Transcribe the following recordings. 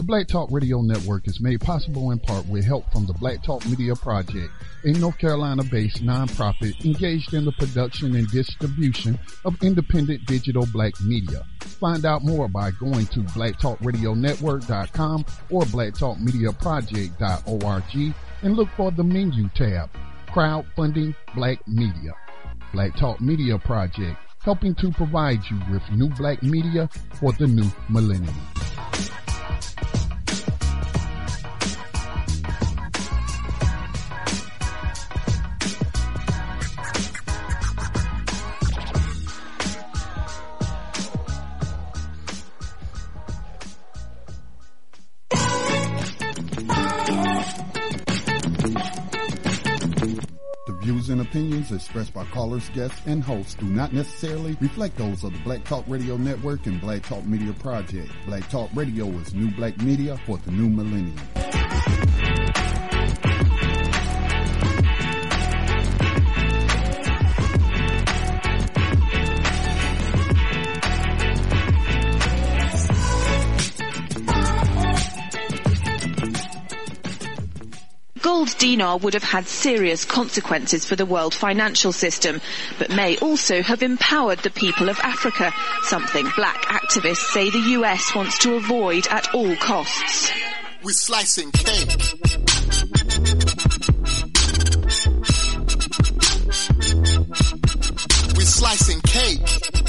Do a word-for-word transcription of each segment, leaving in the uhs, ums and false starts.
Black Talk Radio Network is made possible in part with help from the Black Talk Media Project, a North Carolina-based nonprofit engaged in the production and distribution of independent digital black media. Find out more by going to black talk radio network dot com or black talk media project dot org and look for the menu tab, Crowdfunding Black Media. Black Talk Media Project, helping to provide you with new black media for the new millennium. And opinions expressed by callers, guests, and hosts do not necessarily reflect those of the Black Talk Radio Network and Black Talk Media Project. Black Talk Radio is new black media for the new millennium. Gold dinar would have had serious consequences for the world financial system, but may also have empowered the people of Africa, something black activists say the U S wants to avoid at all costs. We're slicing cake. We're slicing cake.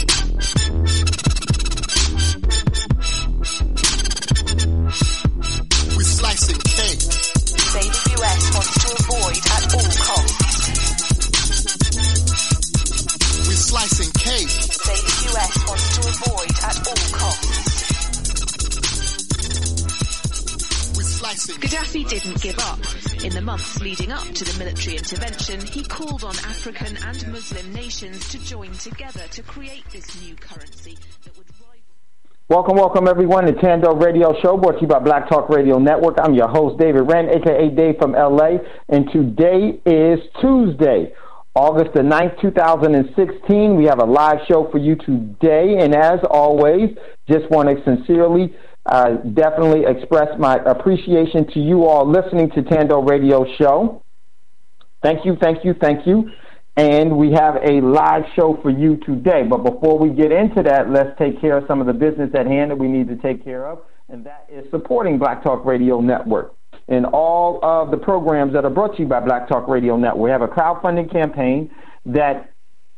We're slicing cake. Say the U S wants to avoid at all costs. We're slicing cake. Say the U S wants to avoid at all costs. We're slicing. Gaddafi didn't give up. In the months leading up to the military intervention, he called on African and Muslim nations to join together to create this new currency that would rival. Welcome, welcome everyone to Tando Radio Show, brought to you by Black Talk Radio Network. I'm your host, David Wren, aka Dave from L A, and today is Tuesday, August the ninth, two thousand sixteen. We have a live show for you today, and as always, just want to sincerely, uh, definitely express my appreciation to you all listening to Tando Radio Show. Thank you, thank you, thank you. And we have a live show for you today. But before we get into that, let's take care of some of the business at hand that we need to take care of, and that is supporting Black Talk Radio Network and all of the programs that are brought to you by Black Talk Radio Network. We have a crowdfunding campaign that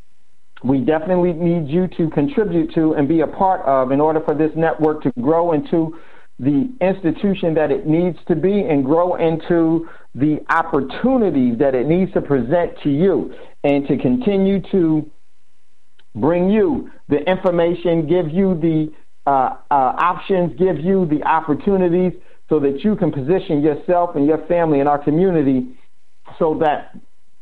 we definitely need you to contribute to and be a part of in order for this network to grow into the institution that it needs to be and grow into the opportunities that it needs to present to you, and to continue to bring you the information, give you the uh, uh, options, give you the opportunities so that you can position yourself and your family in our community so that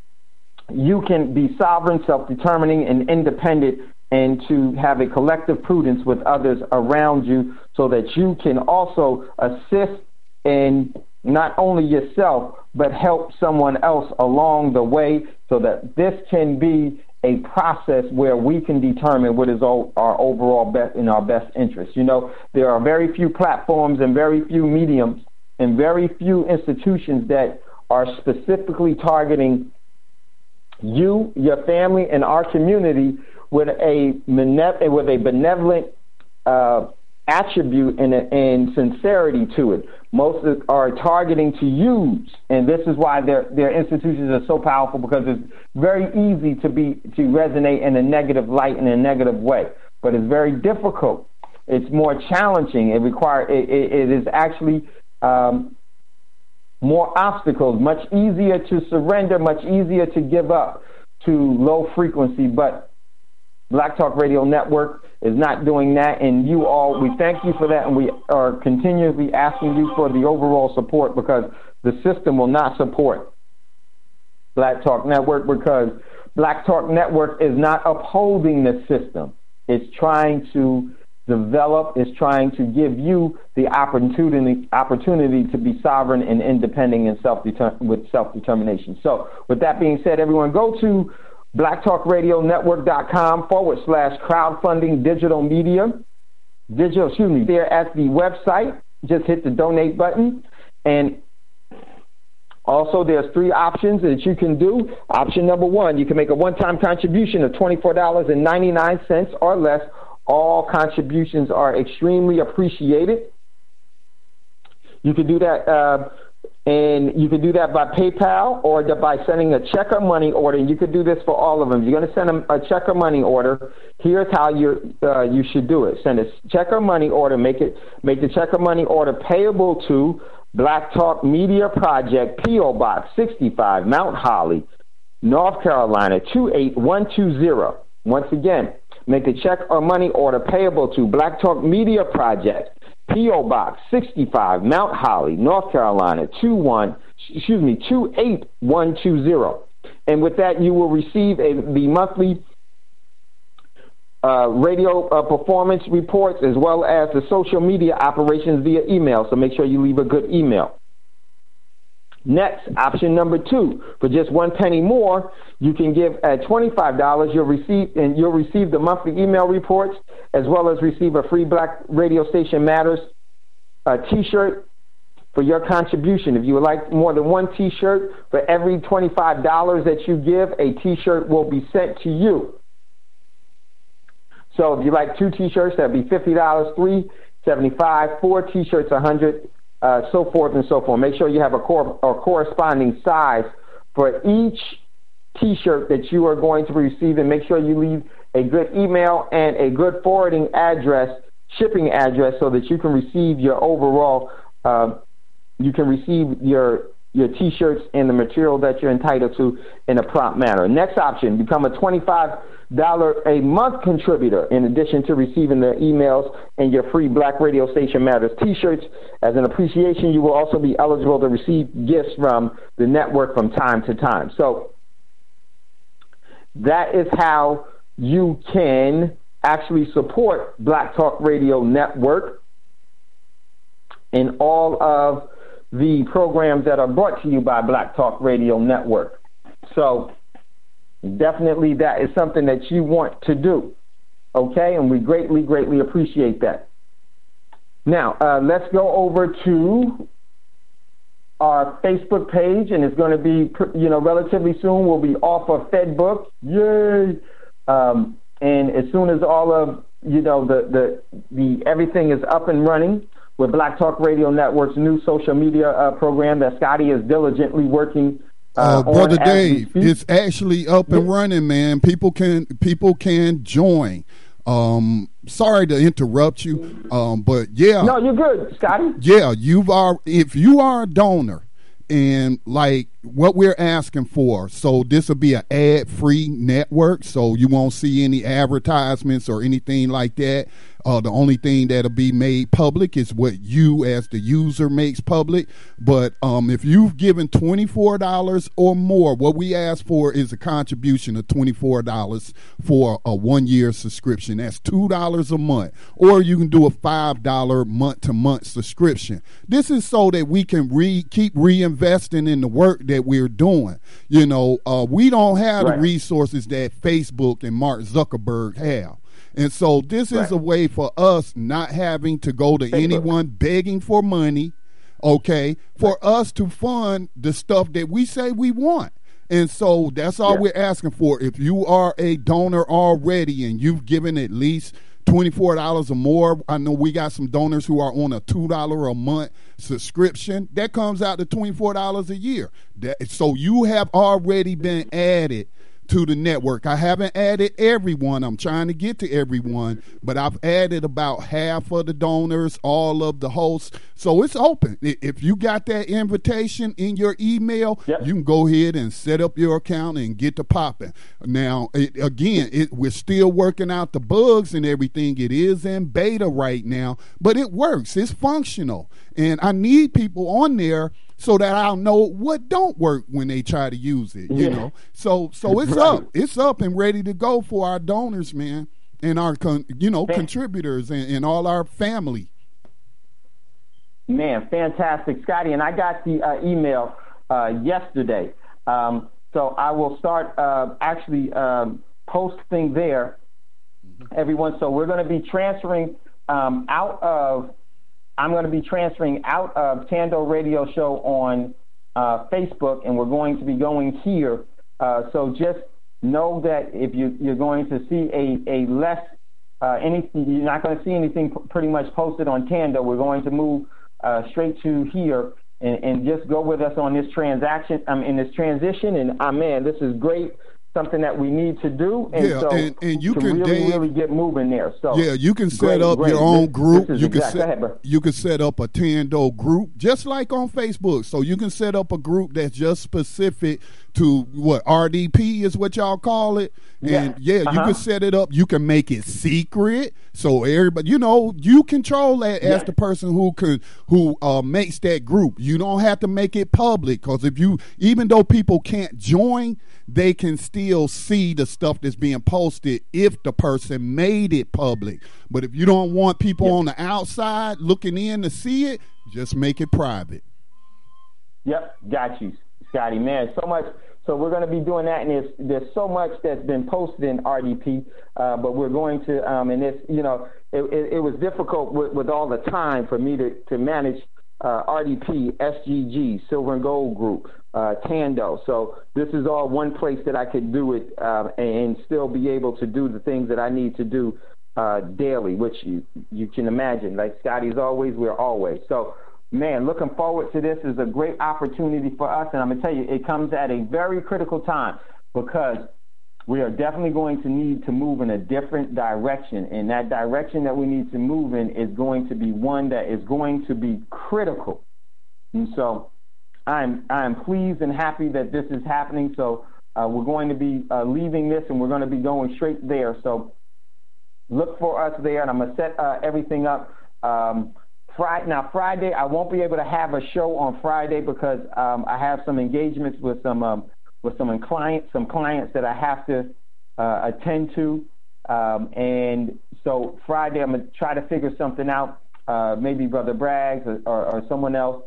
you can be sovereign, self-determining, and independent, and to have a collective prudence with others around you so that you can also assist in not only yourself, but help someone else along the way so that this can be a process where we can determine what is all, our overall best in our best interest. You know, there are very few platforms and very few mediums and very few institutions that are specifically targeting you, your family, and our community with a with a benevolent uh, attribute and, and sincerity to it. Most are targeting to use, and this is why their their institutions are so powerful, because it's very easy to be to resonate in a negative light, in a negative way. But it's very difficult. It's more challenging. It require it, it, it is actually um, more obstacles. Much easier to surrender. Much easier to give up to low frequency. But Black Talk Radio Network is not doing that, and you all, we thank you for that, and we are continually asking you for the overall support, because the system will not support Black Talk Network, because Black Talk Network is not upholding the system. It's trying to develop, it's trying to give you the opportunity opportunity to be sovereign and independent and self with self-determination. So with that being said, everyone, go to black talk radio network dot com forward slash crowdfunding digital media. Digital, excuse me, there at the website. just hit the donate button. And also, there's three options that you can do. Option number one, you can make a one-time contribution of twenty-four dollars and ninety-nine cents or less. All contributions are extremely appreciated. You can do that, uh, and you can do that by PayPal or by sending a check or money order. And you could do this for all of them. You're going to send a, a check or money order. Here's how you uh, you should do it. Send a check or money order. Make it make the check or money order payable to Black Talk Media Project, P O. Box sixty-five, Mount Holly, North Carolina, two eight one two zero. Once again, make the check or money order payable to Black Talk Media Project, P O. Box sixty-five, Mount Holly, North Carolina, two one, excuse me, two eight one two zero. And with that, you will receive a, the monthly Uh, radio uh, performance reports as well as the social media operations via email. So make sure you leave a good email. Next, option number two, for just one penny more, you can give at twenty-five dollars. You'll receive and you'll receive the monthly email reports as well as receive a free Black Radio Station Matters uh, T-shirt for your contribution. If you would like more than one T-shirt, for every twenty-five dollars that you give, a T-shirt will be sent to you. So if you like two T-shirts, that'd be fifty dollars, three seventy-five, four T-shirts, one hundred, uh, so forth and so forth. Make sure you have a, cor- a corresponding size for each T-shirt that you are going to receive, and make sure you leave a good email and a good forwarding address, shipping address, so that you can receive your overall, uh, you can receive your your T-shirts and the material that you're entitled to in a prompt manner. Next option, become a twenty-five dollars a month contributor in addition to receiving the emails and your free Black Radio Station Matters T-shirts. As an appreciation, you will also be eligible to receive gifts from the network from time to time. So that is how you can actually support Black Talk Radio Network in all of the programs that are brought to you by Black Talk Radio Network. So definitely that is something that you want to do, okay? And we greatly, greatly appreciate that. Now, uh, let's go over to our Facebook page, and it's going to be, you know, relatively soon. We'll be off of FedBook. Yay! Um, and as soon as all of, you know, the, the, the everything is up and running with Black Talk Radio Network's new social media uh, program that Scotty is diligently working Uh, uh, Brother Dave, it's actually up and running, man. People can people can join. Um, sorry to interrupt you, um, but yeah. No, you're good, Scotty. Yeah, you are. If you are a donor, and like what we're asking for, so this will be an ad-free network, so you won't see any advertisements or anything like that. Uh, the only thing that'll be made public is what you as the user makes public. But um, if you've given twenty-four dollars or more, what we ask for is a contribution of twenty-four dollars for a one-year subscription. That's two dollars a month. Or you can do a five dollars month-to-month subscription. This is so that we can re- keep reinvesting in the work that we're doing. You know, uh, we don't have right. the resources that Facebook and Mark Zuckerberg have. And so this is right. a way for us not having to go to Facebook. Anyone begging for money, okay, for right. us to fund the stuff that we say we want. And so that's all yeah. we're asking for. If you are a donor already and you've given at least twenty-four dollars or more, I know we got some donors who are on a two dollars a month subscription. That comes out to twenty-four dollars a year. That, so you have already been added to the network. I haven't added everyone. I'm trying to get to everyone, but I've added about half of the donors, all of the hosts. So it's open. If you got that invitation in your email, yep. you can go ahead and set up your account and get to popping. Now, it, again, it, we're still working out the bugs and everything. It is in beta right now, but it works. It's functional. And I need people on there so that I'll know what don't work when they try to use it, you yeah. know. So so it's right. up. It's up and ready to go for our donors, man, and our, con- you know, man. contributors and, and all our family. Man, fantastic, Scotty. And I got the uh, email uh, yesterday. Um, so I will start uh, actually um, posting there, everyone. So we're going to be transferring um, out of I'm going to be transferring out of Tando Radio Show on uh, Facebook, and we're going to be going here. Uh, so just know that if you, you're going to see a, a less, uh, any, you're not going to see anything pretty much posted on Tando. We're going to move uh, straight to here and, and just go with us on this transaction, um, in this transition. And, uh, man, this is great. Something that we need to do, and yeah, so and, and you to can really, Dave, really get moving there. So yeah, you can set great, up great. your own this, group. This you can exact, set, go ahead, bro. you can set up a Tando group, just like on Facebook. So you can set up a group that's just specific to what R D P is what y'all call it. And yeah, yeah uh-huh. you can set it up. You can make it secret, so everybody, you know, you control that as yeah. the person who can who uh, makes that group. You don't have to make it public, because if you, even though people can't join, they can still see the stuff that's being posted if the person made it public. But if you don't want people yep. on the outside looking in to see it, just make it private. Yep, got you, Scotty. Man, so much. So we're going to be doing that, and there's, there's so much that's been posted in R D P, uh, but we're going to, um, and it's, you know, it, it, it was difficult with, with all the time for me to, to manage uh, R D P, S G G, Silver and Gold Group, uh, Tando. So this is all one place that I could do it uh, and still be able to do the things that I need to do uh, daily, which you, you can imagine. Like Scotty's always, we're always. So, man, looking forward to this. Is a great opportunity for us, and I'm going to tell you, it comes at a very critical time, because we are definitely going to need to move in a different direction, and that direction that we need to move in is going to be one that is going to be critical. And so I'm I'm pleased and happy that this is happening. So uh, we're going to be uh, leaving this, and we're going to be going straight there. So look for us there, and I'm going to set uh, everything up. Um, Friday, now, Friday, I won't be able to have a show on Friday because um, I have some engagements with some um, with some clients, some clients that I have to uh, attend to, um, and so Friday I'm gonna try to figure something out. Uh, maybe Brother Braggs or, or, or someone else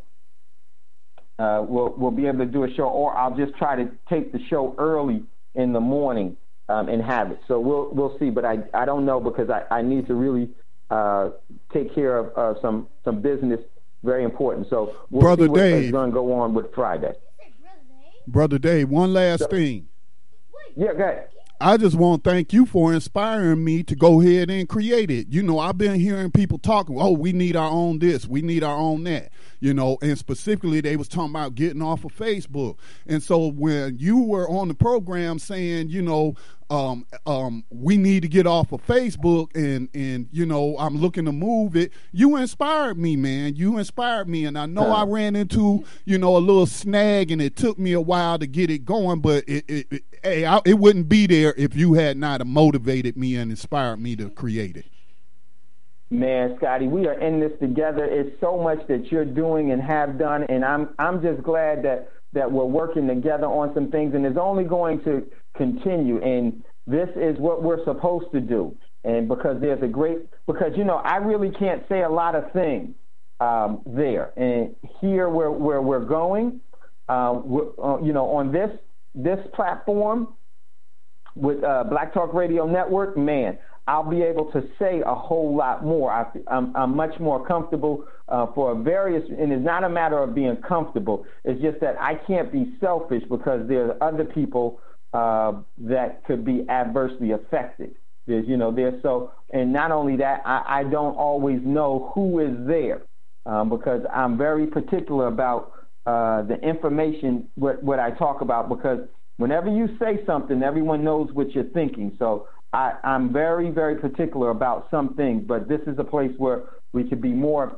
uh, will will be able to do a show, or I'll just try to take the show early in the morning um, and have it. So we'll we'll see, but I I don't know, because I, I need to really. Uh, take care of uh, some some business, very important. So we'll Brother see what Dave, is going to go on with Friday. Brother Dave, one last so, thing. Yeah, go ahead. I just want to thank you for inspiring me to go ahead and create it. You know, I've been hearing people talking, oh, we need our own this, we need our own that, you know, and specifically they was talking about getting off of Facebook. And so when you were on the program saying, you know, um, um, we need to get off of Facebook and, and, you know, I'm looking to move it, you inspired me, man. You inspired me. And I know I ran into, you know, a little snag, and it took me a while to get it going, but it, it, it hey, I, it wouldn't be there if you had not motivated me and inspired me to create it. Man, Scotty, we are in this together. It's so much that you're doing and have done, and I'm I'm just glad that, that we're working together on some things, and it's only going to continue, and this is what we're supposed to do. And because there's a great, because, you know, I really can't say a lot of things um, there. And here where, where we're going, uh, we're, uh, you know, on this this platform with uh, Black Talk Radio Network, man, I'll be able to say a whole lot more. I, I'm, I'm much more comfortable uh, for various, and it's not a matter of being comfortable. It's just that I can't be selfish, because there's other people uh, that could be adversely affected. There's, you know, there's so, and not only that, I, I don't always know who is there um, because I'm very particular about uh, the information, what, what I talk about, because whenever you say something, everyone knows what you're thinking. So I, I'm very, very particular about some things, but this is a place where we could be more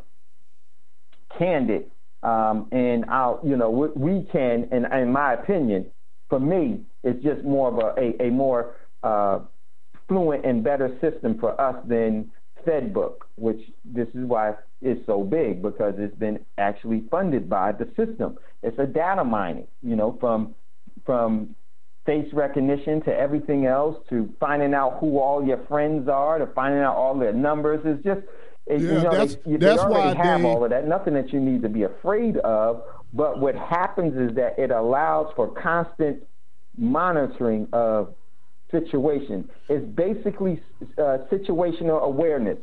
candid, um, and I'll, you know, we, we can, and in my opinion, for me, it's just more of a, a, a more uh, fluent and better system for us than FedBook, which this is why it's so big, because it's been actually funded by the system. It's a data mining, you know, from from face recognition to everything else, to finding out who all your friends are, to finding out all their numbers. It's just, it, yeah, you know, that's, they, that's they already why have they... all of that. Nothing that you need to be afraid of. But what happens is that it allows for constant monitoring of situation. It's basically uh, situational awareness.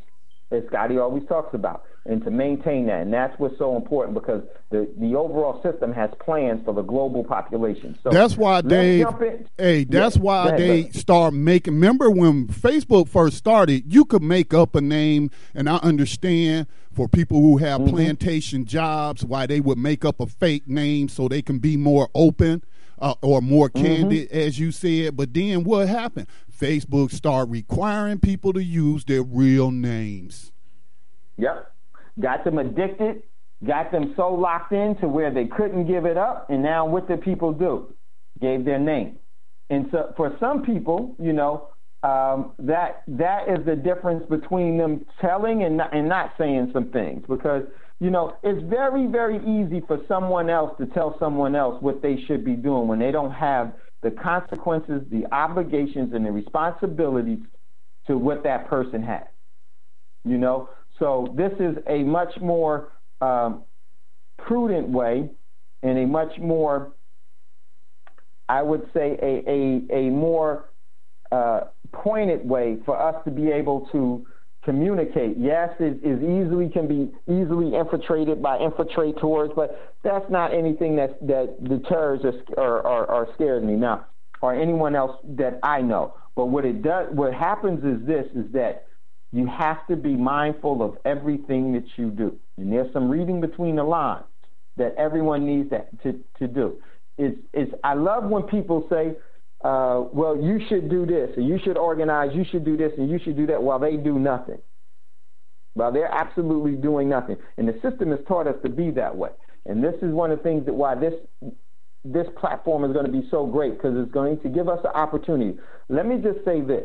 as Scotty always talks about, and to maintain that. And that's what's so important, because the, the overall system has plans for the global population. So that's why they, hey, that's yeah, why ahead, they brother. start making, remember when Facebook first started, you could make up a name, and I understand for people who have mm-hmm. plantation jobs, why they would make up a fake name so they can be more open. Uh, or more candid, mm-hmm. as you said. But then what happened? Facebook started requiring people to use their real names. Yep. Got them addicted, got them so locked in to where they couldn't give it up. And now what did people do? Gave their name. And so for some people, you know, um, that that is the difference between them telling and not, and not saying some things. Because you know, it's very, very easy for someone else to tell someone else what they should be doing when they don't have the consequences, the obligations, and the responsibilities to what that person has. You know, so this is a much more um, prudent way and a much more, I would say, a, a, a more uh, pointed way for us to be able to communicate. Yes, it is easily can be easily infiltrated by infiltrators, but that's not anything that that deters or, or, or, or scares me now, or anyone else that I know. But what it does, what happens is this: is that you have to be mindful of everything that you do, and there's some reading between the lines that everyone needs to to, to do. It's it's. I love when people say, Uh, well, you should do this, and you should organize, you should do this, and you should do that, while they do nothing. While they're absolutely doing nothing. And the system has taught us to be that way. And this is one of the things that why this this platform is going to be so great, because it's going to give us an opportunity. Let me just say this.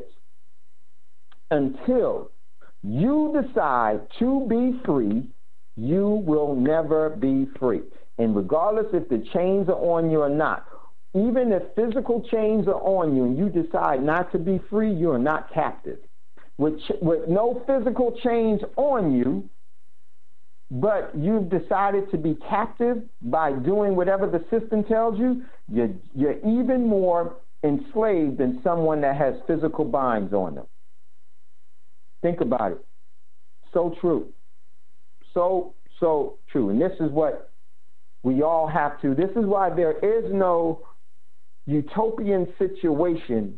Until you decide to be free, you will never be free. And regardless if the chains are on you or not, even if physical chains are on you and you decide not to be free, you are not captive. With, ch- with no physical chains on you, but you've decided to be captive by doing whatever the system tells you, you're, you're even more enslaved than someone that has physical binds on them. Think about it. So true. So, so true. And this is what we all have to. This is why there is no utopian situation,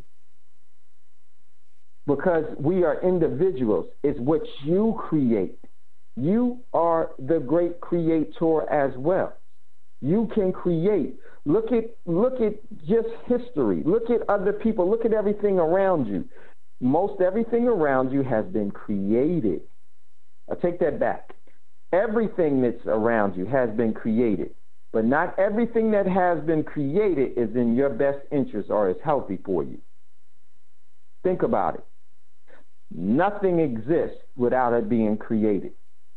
because we are individuals. It's what you create. You are the great creator as well. You can create. Look at look at just history. Look at other people. Look at everything around you. Most everything around you has been created. I take that back. Everything that's around you has been created. But not everything that has been created is in your best interest or is healthy for you. Think about it. Nothing exists without it being created.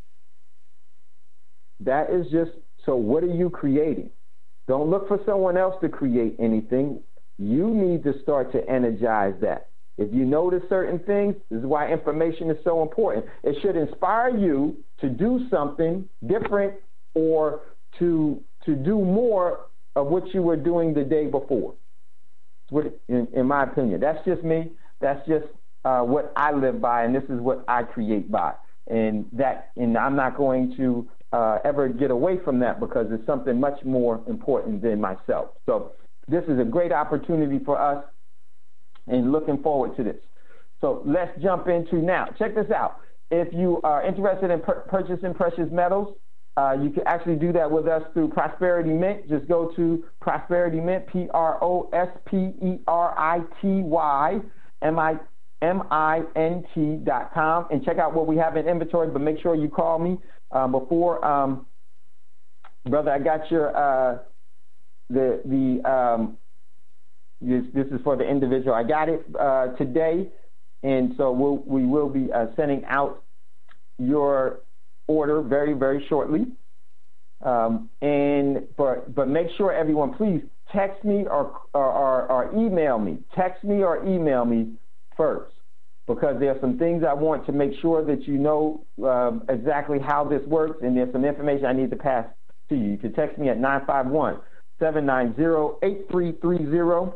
That is just, so what are you creating? Don't look for someone else to create anything. You need to start to energize that. If you notice certain things, this is why information is so important. It should inspire you to do something different or to to do more of what you were doing the day before. What, in, in my opinion, that's just me. That's just uh, what I live by, and this is what I create by. And that, and I'm not going to uh, ever get away from that, because it's something much more important than myself. So this is a great opportunity for us, and looking forward to this. So let's jump into now. Check this out. If you are interested in pur- purchasing precious metals, Uh, you can actually do that with us through Prosperity Mint. Just go to Prosperity Mint, P R O S P E R I T Y M I M I N T dot com, and check out what we have in inventory. But make sure you call me um, before, um, brother. I got your uh, the the um, this this is for the individual. I got it uh, today, and so we'll, we will be uh, sending out your order very, very shortly. Um, and for, but make sure, everyone, please text me or, or, or, or email me. Text me or email me first, because there are some things I want to make sure that you know um, exactly how this works, and there's some information I need to pass to you. You can text me at nine five one, seven nine zero, eight three three zero,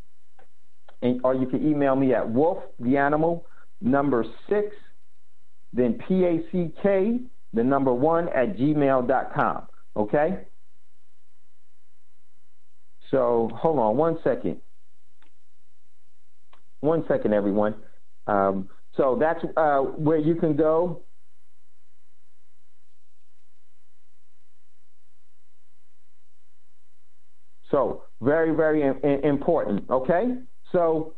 and, or you can email me at wolf, the animal, number six, then P A C K, the number one, at gmail dot com. Okay? So, hold on one second. One second, everyone. Um, so that's uh, where you can go. So, very, very important, okay? So,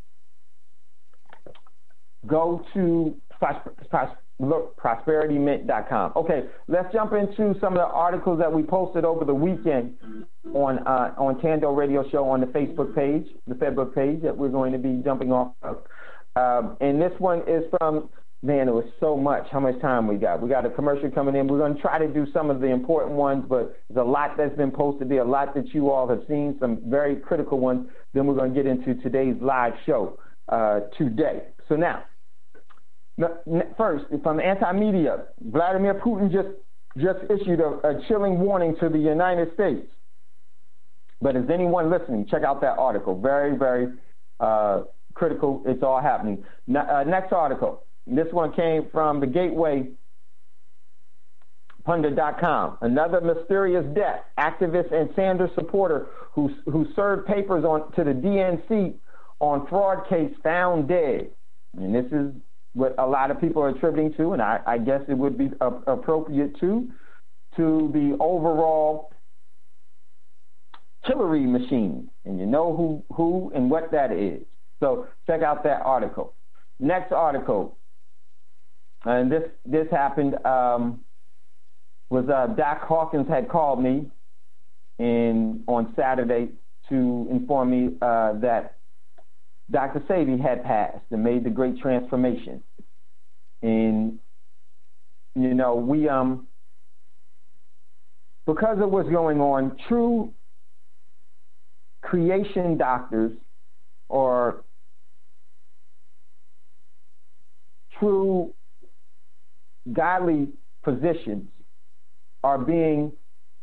go to prosperity mint dot com. Okay, let's jump into some of the articles that we posted over the weekend on uh, on Tando Radio Show on the Facebook page, the Facebook page that we're going to be jumping off of. Um, and this one is from, man, it was so much. How much time we got? We got a commercial coming in. We're going to try to do some of the important ones, but there's a lot that's been posted there, a lot that you all have seen, some very critical ones. Then we're going to get into today's live show uh, today. So now, first, from Anti-Media, Vladimir Putin just, just issued a, a chilling warning to the United States. But is anyone listening? Check out that article. Very, very uh, critical. It's all happening. Ne- uh, next article. This one came from the Gateway Pundit dot com. Another mysterious death. Activist and Sanders supporter who, who served papers on to the D N C on fraud case found dead. And this is what a lot of people are attributing to, and I, I guess it would be uh, appropriate to, to the overall Hillary machine. And you know who, who and what that is. So check out that article. Next article, and this this happened, um, was uh, Doc Hawkins had called me in, on Saturday to inform me uh, that Doctor Sebi had passed and made the great transformation. And, you know, we, um, because of what's going on, true creation doctors or true godly positions are being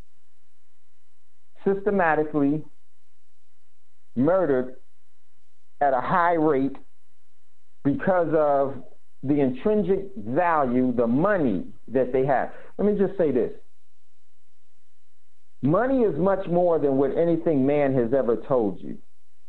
systematically murdered at a high rate because of the intrinsic value, the money that they have. Let me just say this. Money is much more than what anything man has ever told you.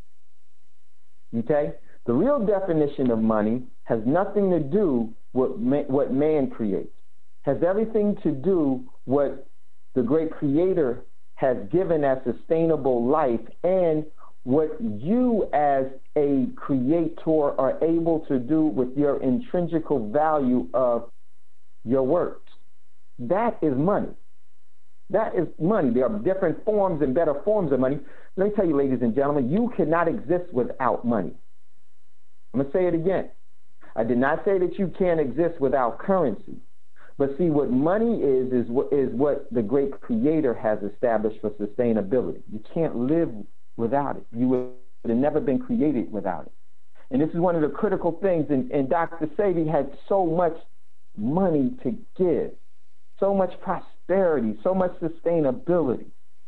Okay? The real definition of money has nothing to do with what man creates. Has everything to do what the great creator has given as sustainable life and what you as a creator are able to do with your intrinsical value of your works. That is money. That is money. There are different forms and better forms of money. Let me tell you, ladies and gentlemen, you cannot exist without money. I'm going to say it again. I did not say that you can't exist without currency. But see, what money is, is what, is what the great creator has established for sustainability. You can't live without it. You would have never been created without it. And this is one of the critical things. And, and Doctor Sebi had so much money to give, so much prosperity, so much sustainability,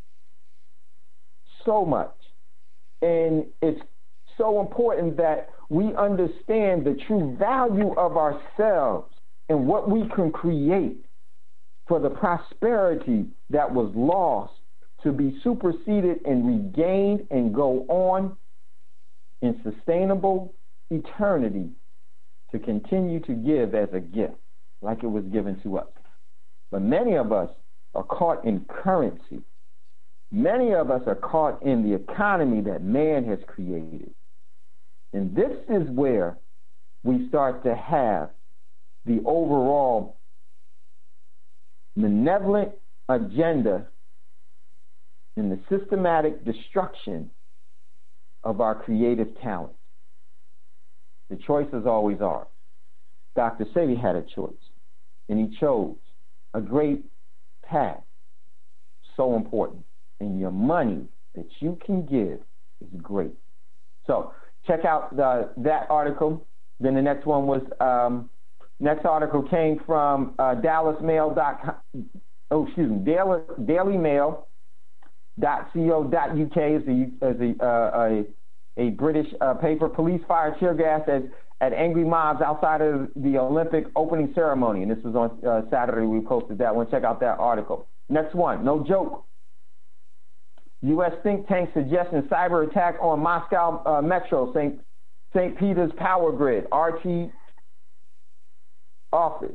so much. And it's so important that we understand the true value of ourselves and what we can create for the prosperity that was lost to be superseded and regained and go on in sustainable eternity to continue to give as a gift like it was given to us. But many of us are caught in currency. Many of us are caught in the economy that man has created. And this is where we start to have the overall malevolent agenda in the systematic destruction of our creative talent. The choices always are. Doctor Sebi had a choice, and he chose a great path. So important. And your money that you can give is great. So check out the, that article. Then the next one was, um, next article came from uh, Dallas Mail dot com. Oh, excuse me, Daily, Daily Mail dot co dot uk is a, is a, uh, a, a British uh, paper. Police fire tear gas as, at angry mobs outside of the Olympic opening ceremony. And this was on uh, Saturday. We posted that one. Check out that article. Next one, no joke. U S think tank suggesting cyber attack on Moscow uh, Metro, Saint Saint Peter's power grid, R T office.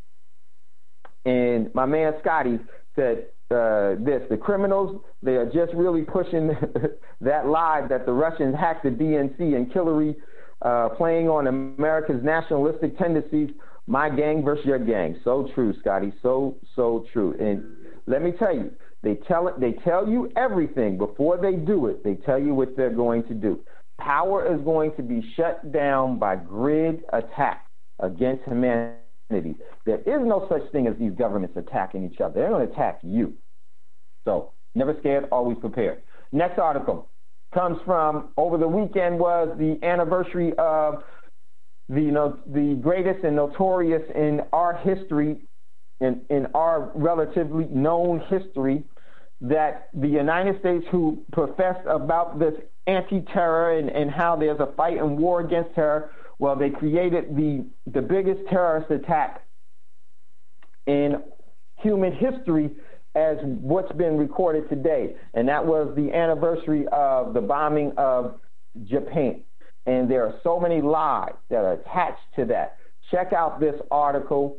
And my man Scotty said uh, this, the criminals, they are just really pushing that lie that the Russians hacked the D N C and Hillary uh, playing on America's nationalistic tendencies, my gang versus your gang. So true, Scotty, so, so true. And let me tell you, they tell it, they tell you everything before they do it. They tell you what they're going to do. Power is going to be shut down by grid attack against humanity. There is no such thing as these governments attacking each other. They're going to attack you. So never scared, always prepared. Next article comes from over the weekend was the anniversary of the you know, the greatest and notorious in our history, in, in our relatively known history, that the United States, who professed about this anti-terror and, and how there's a fight and war against terror, well, they created the, the biggest terrorist attack in human history as what's been recorded today. And that was the anniversary of the bombing of Japan. And there are so many lies that are attached to that. Check out this article.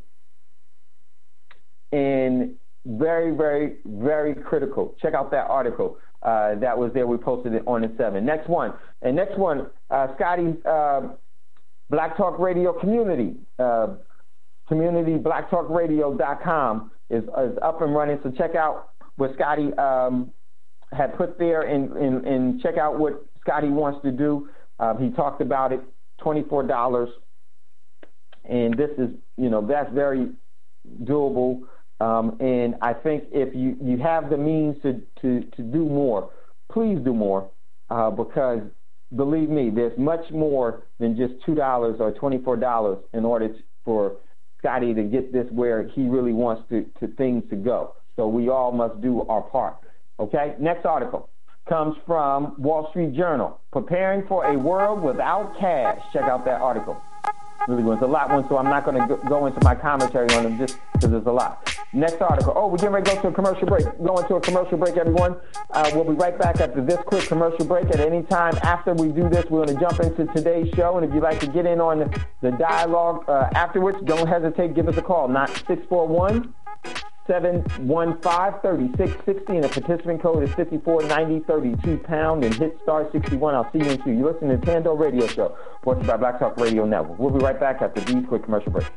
And very, very, very critical. Check out that article uh, that was there. We posted it on the seven. Next one. And next one, uh, Scotty's uh, Black Talk Radio community. Uh, community black talk radio dot com is, is up and running. So check out what Scotty um, had put there and, and, and check out what Scotty wants to do. Uh, he talked about it, twenty-four dollars. And this is, you know, that's very doable. Um, and I think if you, you have the means to, to, to do more, please do more, uh, because believe me, there's much more than just two dollars or twenty-four dollars in order to, for Scotty to get this where he really wants to, to things to go. So we all must do our part. Okay, next article comes from Wall Street Journal, preparing for a world without cash. Check out that article. Really good. It's a lot one, so I'm not going to go into my commentary on them just because there's a lot. Next article. Oh, we're getting ready to go to a commercial break. Going to a commercial break, everyone. Uh, we'll be right back after this quick commercial break. At any time after we do this, we're going to jump into today's show. And if you'd like to get in on the, the dialogue uh, afterwards, don't hesitate. Give us a call. six four one, seven one five, three six six zero. And the participant code is fifty-four ninety, thirty-two pound. And hit star sixty-one. I'll see you in two. You're listening to Tando Radio Show, brought to you by Black Talk Radio Network. We'll be right back after these quick commercial breaks.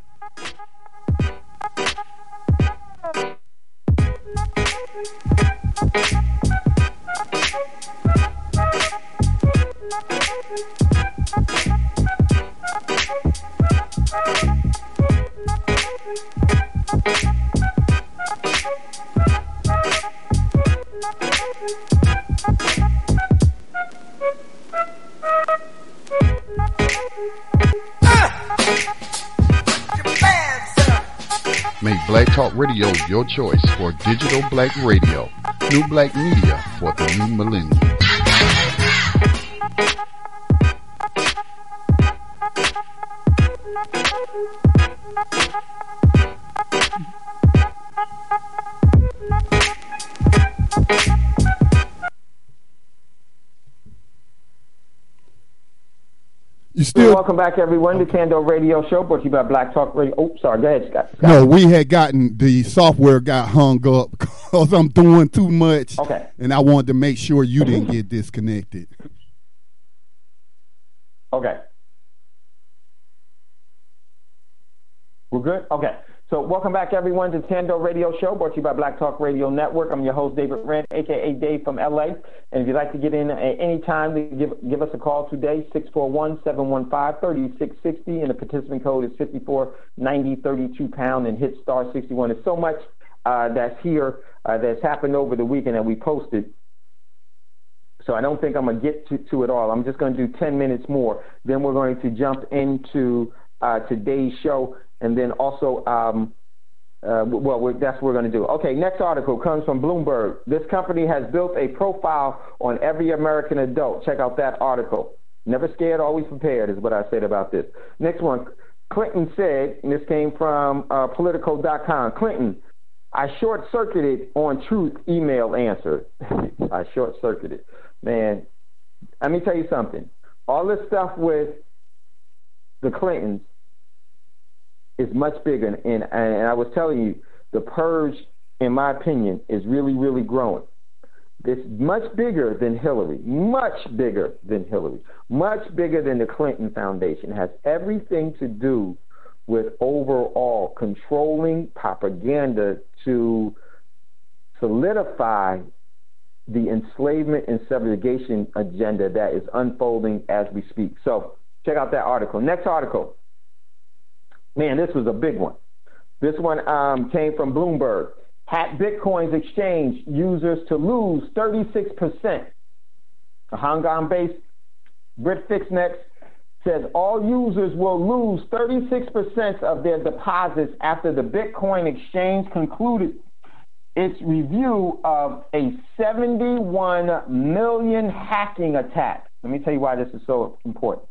Make Black Talk Radio your choice for digital black radio. New black media for the new millennium. You still welcome back, everyone, to Tando Radio Show, brought to you by Black Talk Radio. Oh, sorry, go ahead, Scott. Scott. No, we had gotten the software got hung up because I'm doing too much. Okay. And I wanted to make sure you didn't get disconnected. Okay. We're good? Okay. So welcome back, everyone, to Tando Radio Show, brought to you by Black Talk Radio Network. I'm your host, David Wren, a k a. Dave from L A. And if you'd like to get in at any time, give, give us a call today, six four one, seven one five, three six six zero. And the participant code is fifty-four ninety, thirty-two pound, and hit star sixty-one. There's so much uh, that's here uh, that's happened over the weekend that we posted. So I don't think I'm going to get to, to it all. I'm just going to do ten minutes more. Then we're going to jump into uh, today's show. And then also, um, uh, well, we're, that's what we're going to do. Okay, next article comes from Bloomberg. This company has built a profile on every American adult. Check out that article. Never scared, always prepared is what I said about this. Next one, Clinton said, and this came from uh, Politico dot com, Clinton, I short-circuited on Truth email answer. I short-circuited. Man, let me tell you something. All this stuff with the Clintons is much bigger, and, and, and I was telling you, the purge, in my opinion, is really, really growing. It's much bigger than Hillary, much bigger than Hillary, much bigger than the Clinton Foundation. It has everything to do with overall controlling propaganda to solidify the enslavement and subjugation agenda that is unfolding as we speak. So check out that article. Next article. Man, this was a big one. This one um, came from Bloomberg. Hack Bitcoin's exchange users to lose thirty-six percent. A Hong Kong-based BritFixNet says all users will lose thirty-six percent of their deposits after the Bitcoin exchange concluded its review of a seventy-one million hacking attack. Let me tell you why this is so important.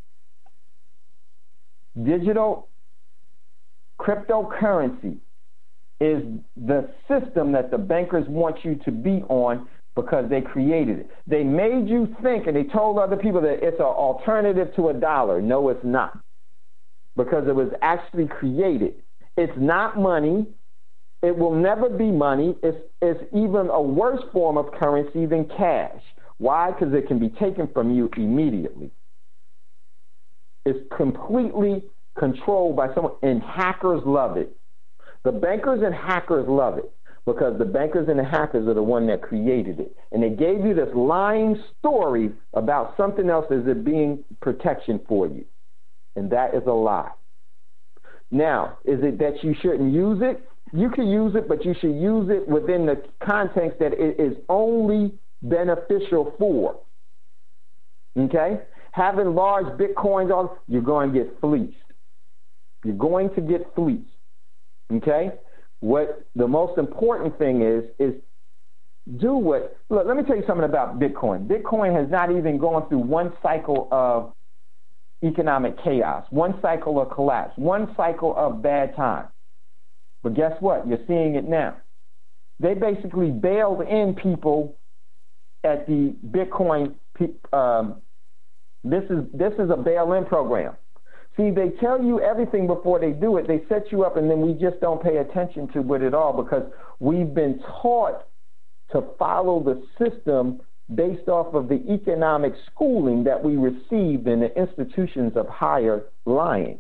Digital cryptocurrency is the system that the bankers want you to be on because they created it. They made you think, and they told other people that it's an alternative to a dollar. No, it's not, because it was actually created. It's not money. It will never be money. It's, it's even a worse form of currency than cash. Why? Because it can be taken from you immediately. It's completely controlled by someone, and hackers love it. The bankers and hackers love it because the bankers and the hackers are the one that created it. And they gave you this lying story about something else as it being protection for you. And that is a lie. Now, is it that you shouldn't use it? You can use it, but you should use it within the context that it is only beneficial for. Okay? Having large Bitcoins on, you're going to get fleeced. You're going to get fleeced. Okay? What the most important thing is, is do what, look, let me tell you something about Bitcoin. Bitcoin has not even gone through one cycle of economic chaos, one cycle of collapse, one cycle of bad times. But guess what? You're seeing it now. They basically bailed in people at the Bitcoin, um, this is, this is a bail-in program. See, they tell you everything before they do it. They set you up, and then we just don't pay attention to it at all because we've been taught to follow the system based off of the economic schooling that we received in the institutions of higher lying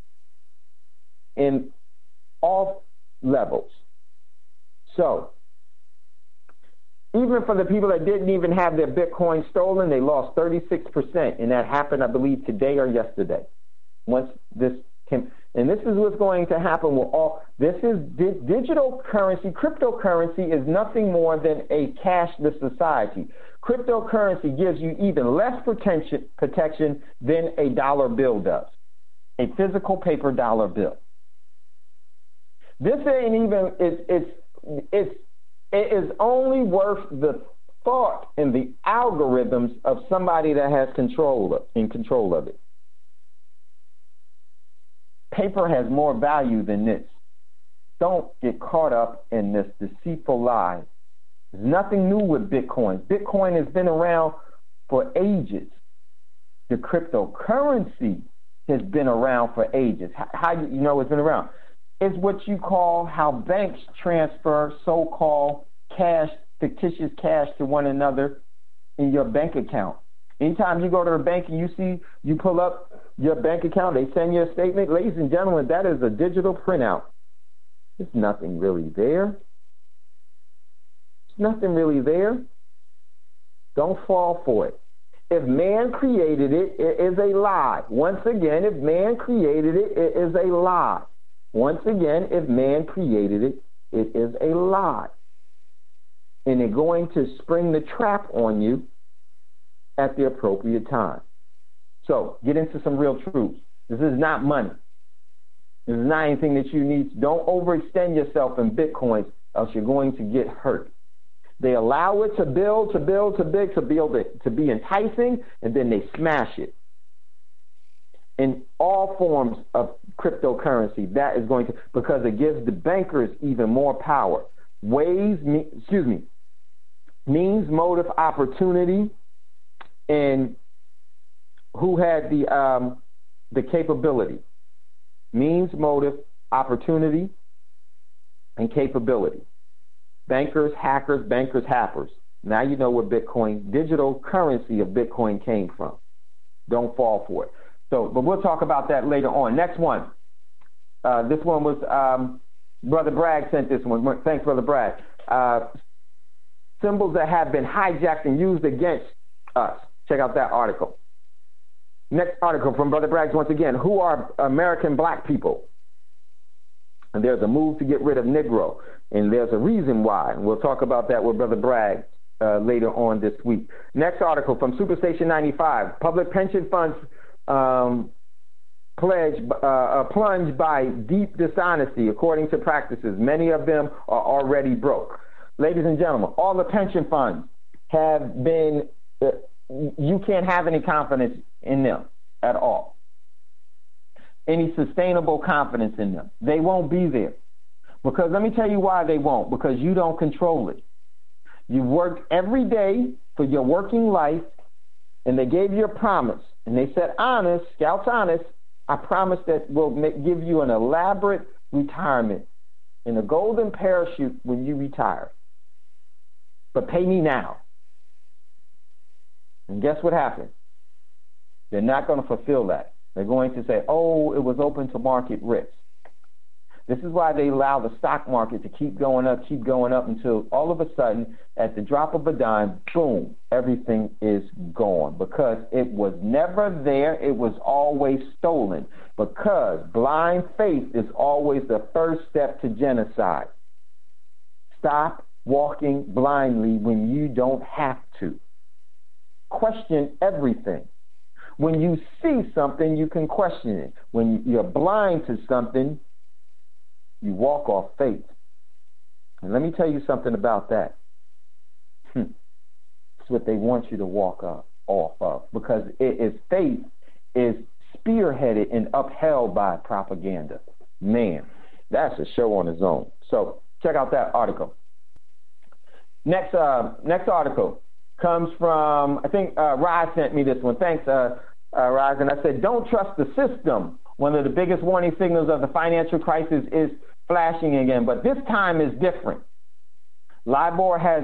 in all levels. So, even for the people that didn't even have their Bitcoin stolen, they lost thirty-six percent, and that happened, I believe, today or yesterday. Once this came, and this is what's going to happen with all, this is di- digital currency, cryptocurrency is nothing more than a cashless society. Cryptocurrency gives you even less protection, protection than a dollar bill does, a physical paper dollar bill. This ain't even, it's, it's, it's, it is only worth the thought and the algorithms of somebody that has control of, in control of it. Paper has more value than this. Don't get caught up in this deceitful lie. There's nothing new with Bitcoin. Bitcoin has been around for ages. The cryptocurrency has been around for ages. How do you know it's been around? It's what you call how banks transfer so-called cash, fictitious cash to one another in your bank account. Anytime you go to the bank and you see, you pull up your bank account, they send you a statement. Ladies and gentlemen, that is a digital printout. There's nothing really there. There's nothing really there. Don't fall for it. If man created it, it is a lie. Once again, if man created it, it is a lie. Once again, if man created it, it is a lie. And they're going to spring the trap on you at the appropriate time. So, get into some real truths. This is not money. This is not anything that you need. Don't overextend yourself in Bitcoins, else you're going to get hurt. They allow it to build, to build, to big, to build it, to be enticing, and then they smash it. in all forms of cryptocurrency. That is going to, because it gives the bankers even more power. Ways, me, excuse me, means, motive, opportunity, and who had the um, the capability. Means, motive, opportunity, and capability. Bankers, hackers, bankers, hackers. Now you know where Bitcoin, digital currency of Bitcoin came from. Don't fall for it. So, but we'll talk about that later on. Next one. Uh, this one was, um, Brother Bragg sent this one. Thanks, Brother Bragg. Uh, symbols that have been hijacked and used against us. Check out that article. Next article from Brother Bragg once again. Who are American black people? And there's a move to get rid of Negro. And there's a reason why. And we'll talk about that with Brother Bragg uh, later on this week. Next article from Superstation ninety-five. Public pension funds um, pledge, uh, uh, plunged by deep dishonesty according to practices. Many of them are already broke. Ladies and gentlemen, all the pension funds have been, uh, you can't have any confidence in them at all. Any sustainable confidence in them. They won't be there. Because let me tell you why they won't. Because you don't control it. You worked every day for your working life, and they gave you a promise. And they said, honest, Scouts honest, I promise that we'll make, give you an elaborate retirement and a golden parachute when you retire. But pay me now. And guess what happened? They're not going to fulfill that. They're going to say, oh, it was open to market risk. This is why they allow the stock market to keep going up, keep going up until all of a sudden, at the drop of a dime, boom, everything is gone. Because it was never there. It was always stolen. Because blind faith is always the first step to genocide. Stop walking blindly when you don't have to. Question everything. When you see something, you can question it. When you're blind to something, you walk off faith. And let me tell you something about that. Hmm. It's what they want you to walk up, off of. Because it is faith is spearheaded and upheld by propaganda. Man, that's a show on its own. So check out that article. Next, uh, next article comes from, I think uh, Rise sent me this one. Thanks, uh, uh, Rise. And I said, don't trust the system. One of the biggest warning signals of the financial crisis is flashing again, but this time is different. LIBOR has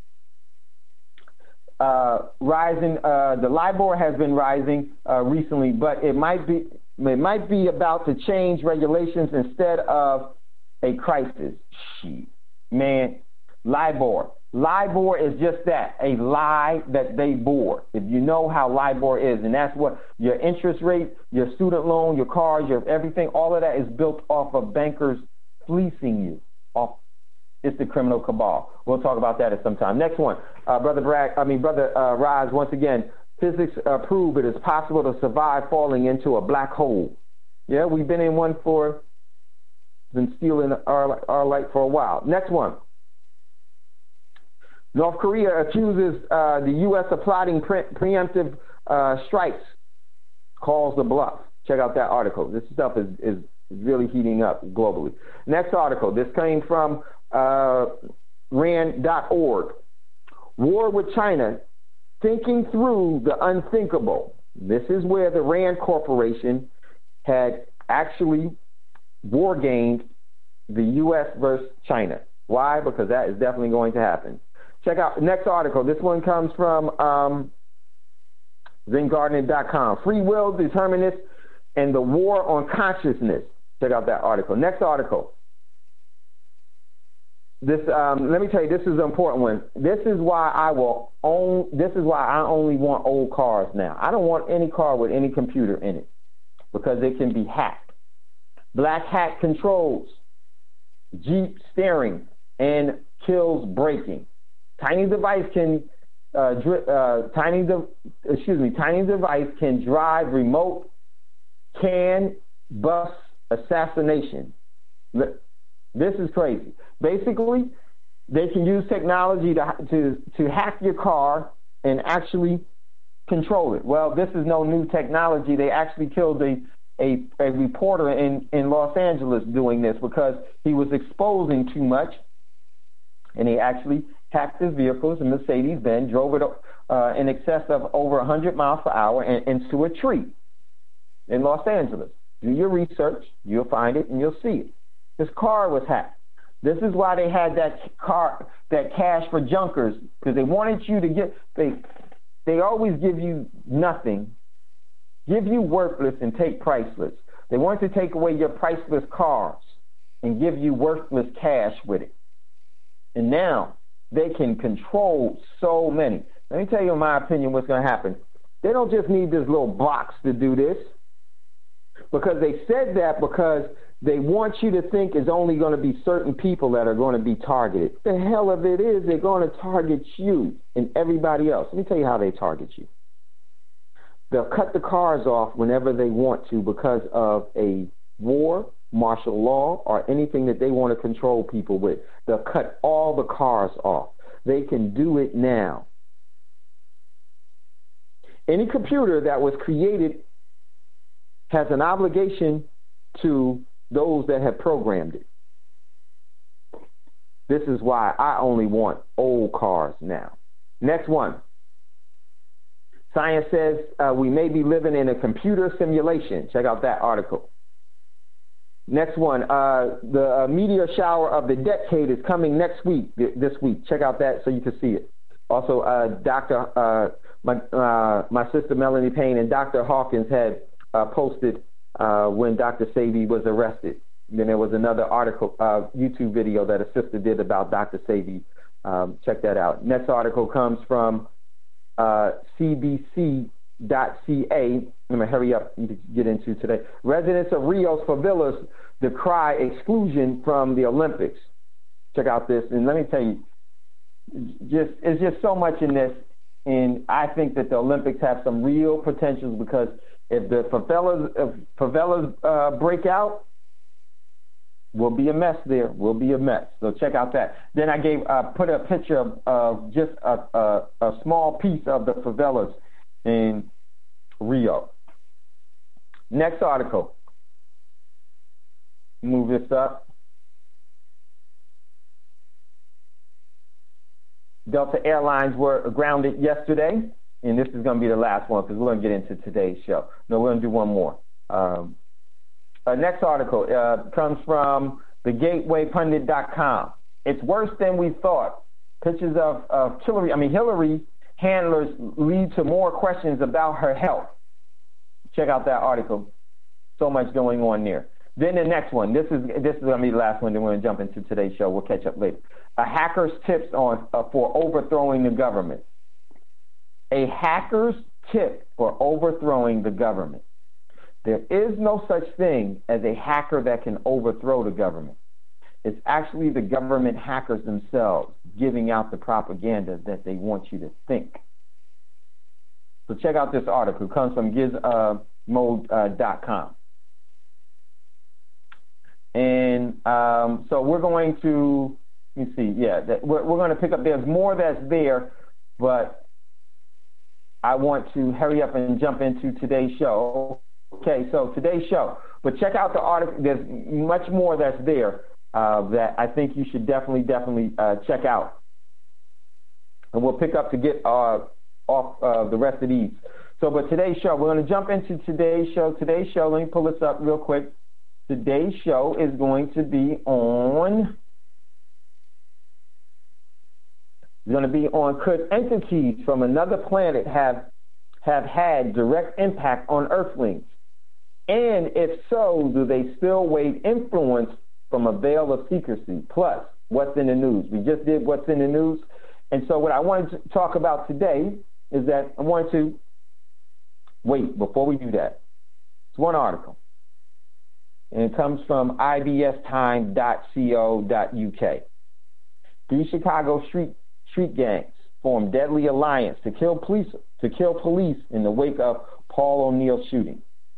uh, rising. Uh, the LIBOR has been rising uh, recently, but it might be it might be about to change regulations instead of a crisis. Shit, man, LIBOR. LIBOR is just that, a lie that they bore. If you know how LIBOR is, and that's what your interest rate, your student loan, your cars, your everything, all of that is built off of bankers fleecing you. Off, it's the criminal cabal. We'll talk about that at some time. Next one, uh, Brother Bragg, I mean, Brother uh, Rise, once again, physics uh, prove it is possible to survive falling into a black hole. Yeah, we've been in one for, been stealing our, our light for a while. Next one. North Korea accuses uh, the U S of plotting pre- preemptive uh, strikes, calls the bluff. Check out that article. This stuff is, is really heating up globally. Next article. This came from uh, rand dot org. War with China, thinking through the unthinkable. This is where the RAND Corporation had actually war gained the U S versus China. Why? Because that is definitely going to happen. Check out the next article. This one comes from um, Zen Garden dot com. Free will, determinist, and the war on consciousness. Check out that article. Next article. This, um, let me tell you, this is an important one. This is why I will own. This is why I only want old cars now. I don't want any car with any computer in it because it can be hacked. Black hat controls, Jeep steering, and kills braking. Tiny device can, uh, dri- uh, tiny, de- excuse me, tiny device can drive remote, can bus assassination. This is crazy. Basically, they can use technology to to to hack your car and actually control it. Well, this is no new technology. They actually killed a a, a reporter in, in Los Angeles doing this because he was exposing too much, and he actually hacked his vehicles, a Mercedes-Benz, drove it uh, in excess of over one hundred miles per hour and, into a tree in Los Angeles. Do your research. You'll find it, and you'll see it. His car was hacked. This is why they had that car, that cash for junkers, because they wanted you to get, they, they always give you nothing, give you worthless and take priceless. They wanted to take away your priceless cars and give you worthless cash with it. And now they can control so many. Let me tell you in my opinion what's going to happen. They don't just need this little box to do this, because they said that because they want you to think it's only going to be certain people that are going to be targeted. The hell of it is, they're going to target you and everybody else. Let me tell you how they target you. They'll cut the cars off whenever they want to because of a war, martial law, or anything that they want to control people with. They'll cut all the cars off. They can do it now. Any computer that was created has an obligation to those that have programmed it. This is why I only want old cars now. Next one. Science says uh, we may be living in a computer simulation. Check out that article. Next one. Uh, the uh, meteor shower of the decade is coming next week, this week. Check out that so you can see it. Also, uh, Doctor Uh, my, uh, my sister Melanie Payne and Doctor Hawkins had uh, posted uh, when Doctor Sebi was arrested. Then there was another article, uh, YouTube video that a sister did about Doctor Sebi. Um, check that out. Next article comes from uh, C B C dot C A. I'm going to hurry up to get into today. Residents of Rio's favelas decry exclusion from the Olympics. Check out this. And let me tell you, just it's just so much in this. And I think that the Olympics have some real potentials, because if the favelas, if favelas uh, break out, will be a mess there. Will be a mess. So check out that. Then I gave uh, put a picture of, of just a, a, a small piece of the favelas in Rio. Next article. Move this up. Delta Airlines were grounded yesterday, and this is going to be the last one because we're going to get into today's show. No, we're going to do one more. Um, uh, next article uh, comes from the gateway pundit dot com. It's worse than we thought. Pictures of, of Hillary, I mean Hillary handlers lead to more questions about her health. Check out that article. So much going on there. Then the next one. This is this is going to be the last one. Then we're going to jump into today's show. We'll catch up later. A hacker's tips on uh, for overthrowing the government. A hacker's tip for overthrowing the government. There is no such thing as a hacker that can overthrow the government. It's actually the government hackers themselves giving out the propaganda that they want you to think. So check out this article. It comes from gizmo dot com. And um, so we're going to, let me see, yeah, that we're, we're going to pick up, there's more that's there, but I want to hurry up and jump into today's show. Okay, so today's show, but check out the article, there's much more that's there uh, that I think you should definitely, definitely uh, check out. And we'll pick up to get uh, off uh, the rest of these. So, but today's show, we're going to jump into today's show. Today's show, let me pull this up real quick. Today's show is going to be on, it's going to be on could entities from another planet have have had direct impact on Earthlings? And if so, do they still wage influence from a veil of secrecy? Plus, what's in the news? We just did what's in the news. And so what I wanted to talk about today is that I wanted to, wait, before we do that, it's one article. And it comes from I B S time dot co dot U K. Three Chicago street street gangs formed deadly alliance to kill police to kill police in the wake of Paul O'Neill shooting.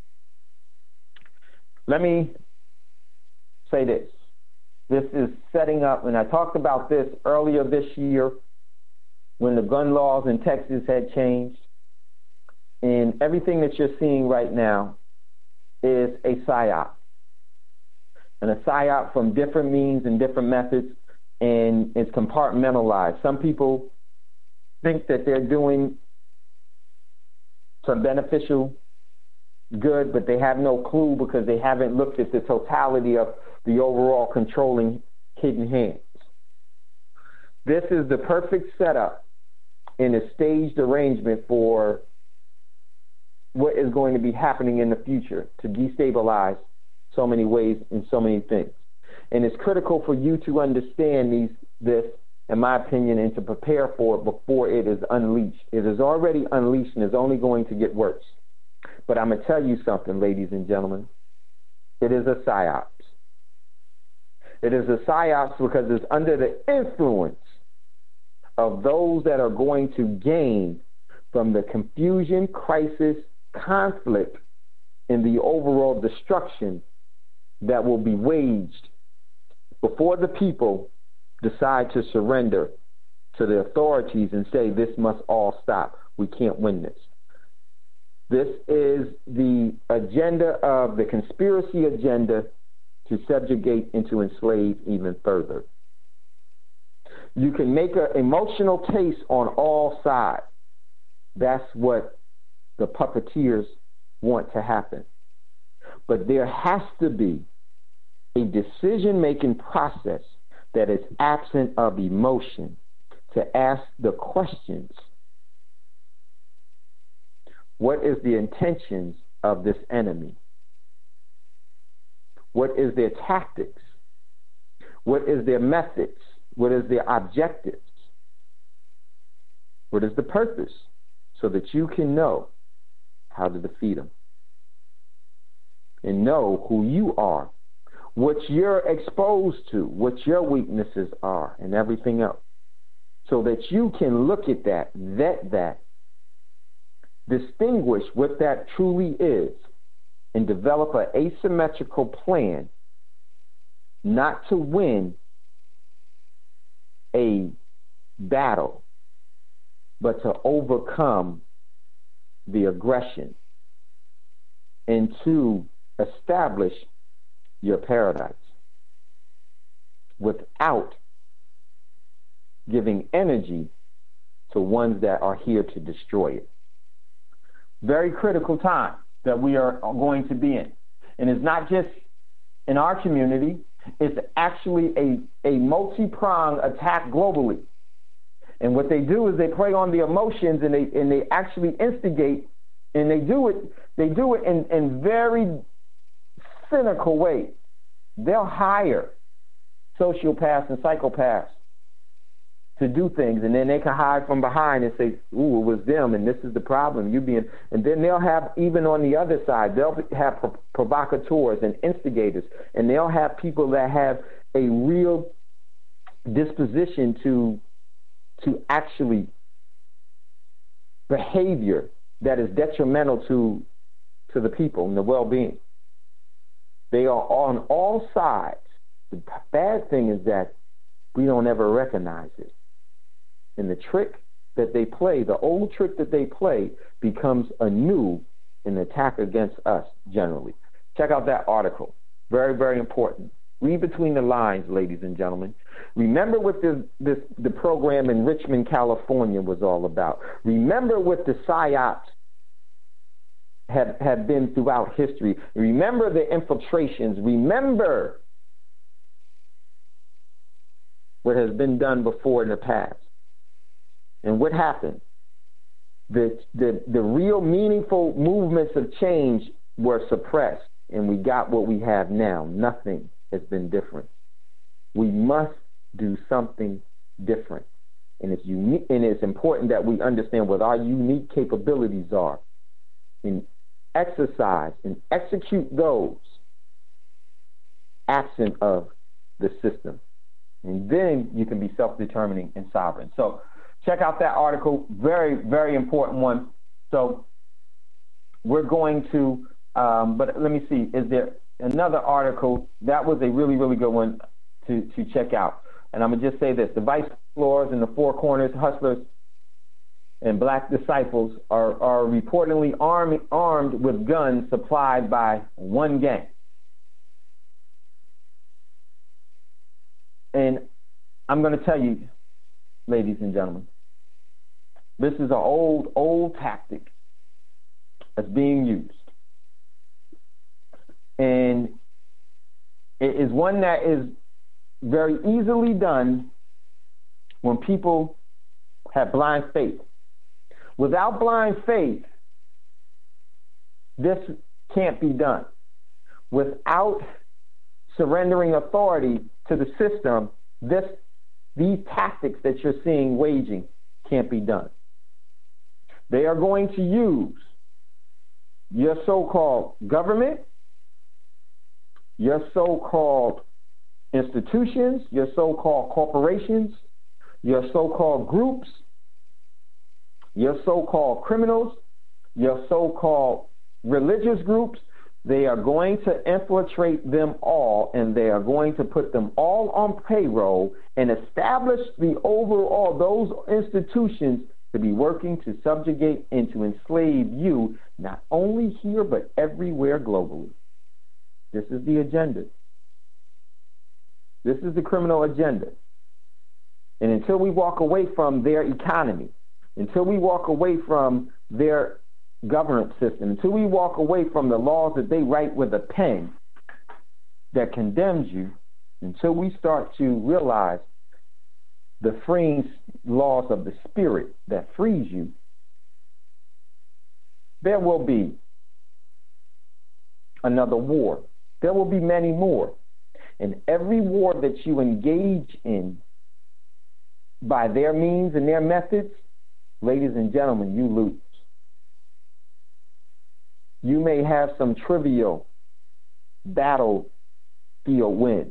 Let me say this. This is setting up, and I talked about this earlier this year when the gun laws in Texas had changed. And everything that you're seeing right now is a psyop. And a psyop from different means and different methods, and it's compartmentalized. Some people think that they're doing some beneficial good, but they have no clue because they haven't looked at the totality of the overall controlling hidden hands. This is the perfect setup in a staged arrangement for what is going to be happening in the future to destabilize so many ways and so many things. And it's critical for you to understand these, this, in my opinion, and to prepare for it before it is unleashed. It is already unleashed and is only going to get worse. But I'm going to tell you something, ladies and gentlemen. It is a psyops. It is a psyops because it's under the influence of those that are going to gain from the confusion, crisis, conflict, and the overall destruction that will be waged before the people decide to surrender to the authorities and say, this must all stop. We can't win this. This is the agenda of the conspiracy agenda to subjugate and to enslave even further. You can make an emotional case on all sides. That's what the puppeteers want to happen. But there has to be a decision-making process that is absent of emotion to ask the questions. What is the intentions of this enemy? What is their tactics? What is their methods? What is their objectives? What is the purpose? So that you can know how to defeat them. And know who you are, what you're exposed to, what your weaknesses are, and everything else. So that you can look at that, vet that, distinguish what that truly is, and develop an asymmetrical plan not to win a battle, but to overcome the aggression and to establish your paradise without giving energy to ones that are here to destroy it. Very critical time that we are going to be in. And it's not just in our community, it's actually a, a multi-pronged attack globally. And what they do is they play on the emotions and they and they actually instigate, and they do it they do it in, in very cynical ways. They'll hire sociopaths and psychopaths to do things, and then they can hide from behind and say, ooh, it was them, and this is the problem. You being, and then they'll have, even on the other side, they'll have pro- provocateurs and instigators, and they'll have people that have a real disposition to to actually behavior that is detrimental to to the people and the well-being. They are on all sides. The bad thing is that we don't ever recognize it. And the trick that they play, the old trick that they play, becomes anew in attack against us generally. Check out that article. Very, very important. Read between the lines, ladies and gentlemen. Remember what this, this, the program in Richmond, California was all about. Remember what the psyops have, have been throughout history. Remember the infiltrations. Remember what has been done before in the past. And what happened? The, the, the real meaningful movements of change were suppressed, and we got what we have now. Nothing has been different. We must do something different. And it's unique, and it's important that we understand what our unique capabilities are and exercise and execute those absent of the system. And then you can be self-determining and sovereign. So check out that article. Very, very important one. So we're going to, um, but let me see, is there another article? That was a really, really good one to, to check out. And I'm going to just say this. The vice floors and the four corners, hustlers and black disciples are, are reportedly armed, armed with guns supplied by one gang. And I'm going to tell you, ladies and gentlemen, this is an old, old tactic that's being used. And it is one that is very easily done when people have blind faith. Without blind faith, this can't be done. Without surrendering authority to the system, this, these tactics that you're seeing waging can't be done. They are going to use your so-called government, your so-called institutions, your so-called corporations, your so-called groups, your so-called criminals, your so-called religious groups. They are going to infiltrate them all, and they are going to put them all on payroll and establish the overall, those institutions to be working to subjugate and to enslave you, not only here, but everywhere globally. This is the agenda. This is the criminal agenda. And until we walk away from their economy, until we walk away from their governance system, until we walk away from the laws that they write with a pen that condemns you, until we start to realize the freeing laws of the spirit that frees you, there will be another war. There will be many more. And every war that you engage in by their means and their methods, ladies and gentlemen, you lose. You may have some trivial battlefield win,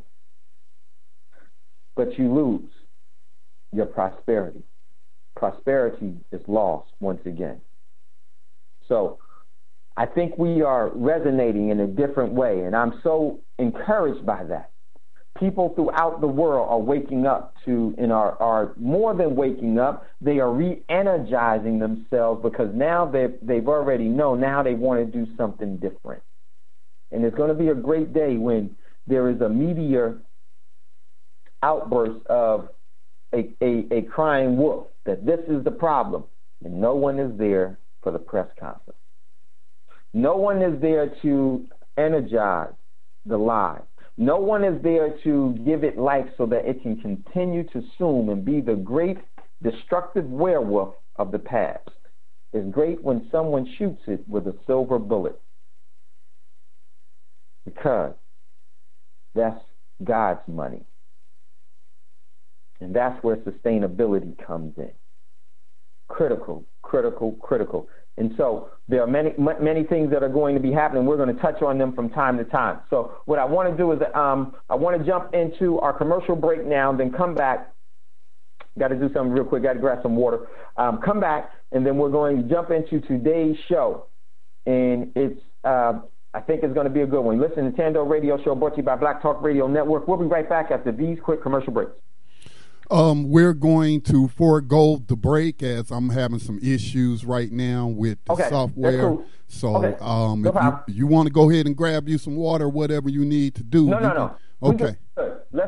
but you lose your prosperity. Prosperity is lost once again. So I think we are resonating in a different way, and I'm so encouraged by that. People throughout the world are waking up to, and are, are more than waking up, they are re-energizing themselves, because now they've, they've already known, now they want to do something different. And it's going to be a great day when there is a meteor outburst of a, a, a crying wolf, that this is the problem, and no one is there for the press conference. No one is there to energize the lie. No one is there to give it life so that it can continue to assume and be the great destructive werewolf of the past. It's great when someone shoots it with a silver bullet, because that's God's money. And that's where sustainability comes in. Critical, critical, critical. And so there are many, many things that are going to be happening. We're going to touch on them from time to time. So what I want to do is um, I want to jump into our commercial break now, then come back. Got to do something real quick. Got to grab some water. Um, come back, and then we're going to jump into today's show. And it's, uh, I think it's going to be a good one. Listen to Tando Radio Show, brought to you by Black Talk Radio Network. We'll be right back after these quick commercial breaks. Um, we're going to forego the break, as I'm having some issues right now with the okay, software. Cool. So okay. um, no if you, you want to go ahead and grab you some water, whatever you need to do. No, no, can, no. Okay. Let's.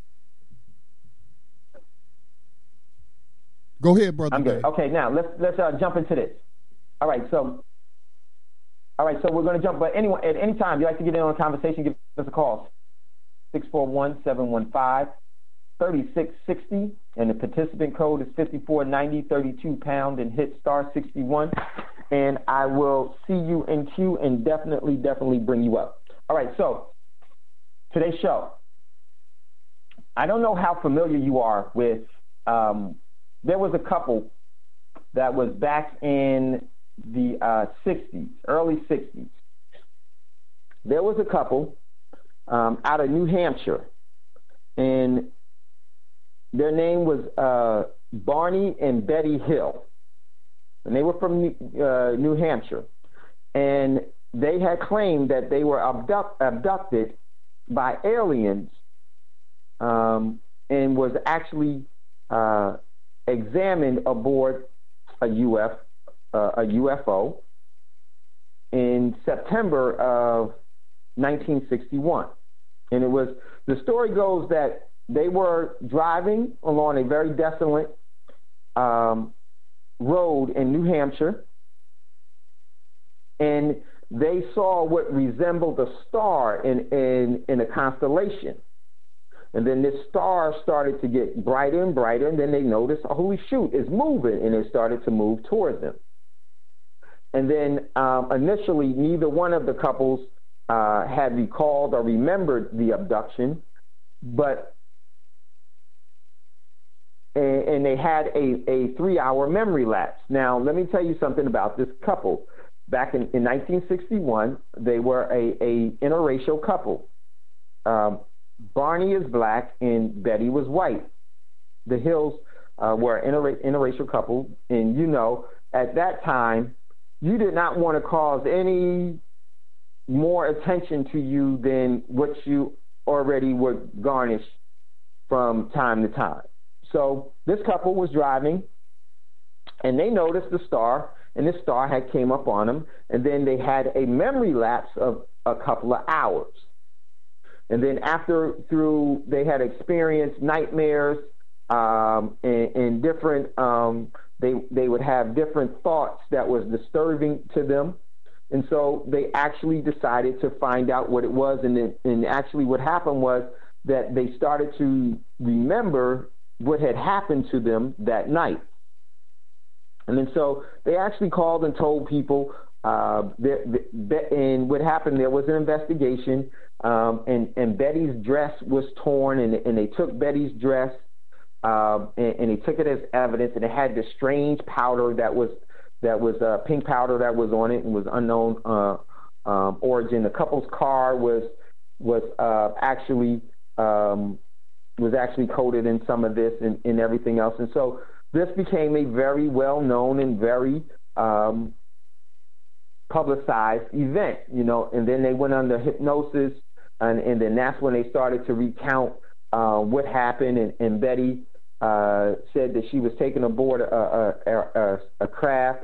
Go ahead, brother. I'm good. Dave. Okay, now let's let's uh, jump into this. All right, so. All right, so we're going to jump. But anyway, at any time you like to get in on a conversation, give us a call. six four one, seven one five, three six six zero, and the participant code is fifty-four ninety, thirty-two pound, and hit star sixty-one, and I will see you in queue and definitely, definitely bring you up. All right, so today's show, I don't know how familiar you are with, um, there was a couple that was back in the uh, sixties, early sixties. There was a couple um, out of New Hampshire, and their name was uh, Barney and Betty Hill, and they were from New, uh, New Hampshire, and they had claimed that they were abduct, abducted by aliens, um, and was actually uh, examined aboard a U F uh, a U F O in September of nineteen sixty-one. And it was, the story goes that they were driving along a very desolate um, road in New Hampshire, and they saw what resembled a star in, in, in a constellation. And then this star started to get brighter and brighter, and then they noticed, oh, holy shoot, it's moving, and it started to move towards them. And then um, initially, neither one of the couples uh, had recalled or remembered the abduction, but and, and they had a, a three-hour memory lapse. Now, let me tell you something about this couple. Back in, in nineteen sixty-one, they were a, a interracial couple. Um, Barney is black and Betty was white. The Hills uh, were an inter- interracial couple, and you know, at that time, you did not want to cause any more attention to you than what you already were garnished from time to time. So this couple was driving, and they noticed the star, and this star had came up on them, and then they had a memory lapse of a couple of hours. And then after, through, they had experienced nightmares um, and, and different, um, they, they would have different thoughts that was disturbing to them. And so they actually decided to find out what it was. And, then, and actually what happened was that they started to remember what had happened to them that night. And then so they actually called and told people, uh, that, that, and what happened, there was an investigation, um, and, and Betty's dress was torn, and, and they took Betty's dress, um, and, and they took it as evidence, and it had this strange powder that was, that was uh, pink powder that was on it and was unknown uh, um, origin. The couple's car was, was uh, actually, um, was actually coated in some of this and, and everything else. And so this became a very well-known and very um, publicized event, you know, and then they went under hypnosis, and, and then that's when they started to recount uh, what happened, and, and Betty uh, said that she was taken aboard a, a, a, a craft,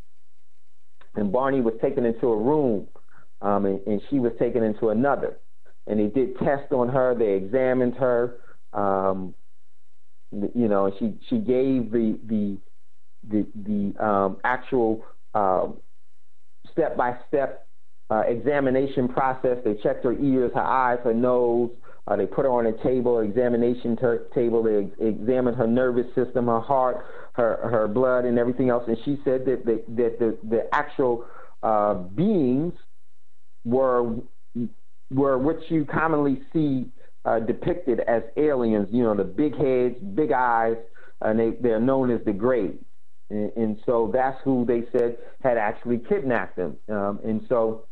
and Barney was taken into a room, um, and, and she was taken into another, and they did tests on her, they examined her, um, you know, she she gave the the the, the um, actual um, step-by-step uh, examination process. They checked her ears, her eyes, her nose. Uh, they put her on a table, examination ter- table. They ex- examined her nervous system, her heart, her her blood, and everything else. And she said that the, that the the actual uh, beings were were what you commonly see uh, depicted as aliens. You know, the big heads, big eyes, and they they're known as the Greys. And, and so that's who they said had actually kidnapped them. Um, and so,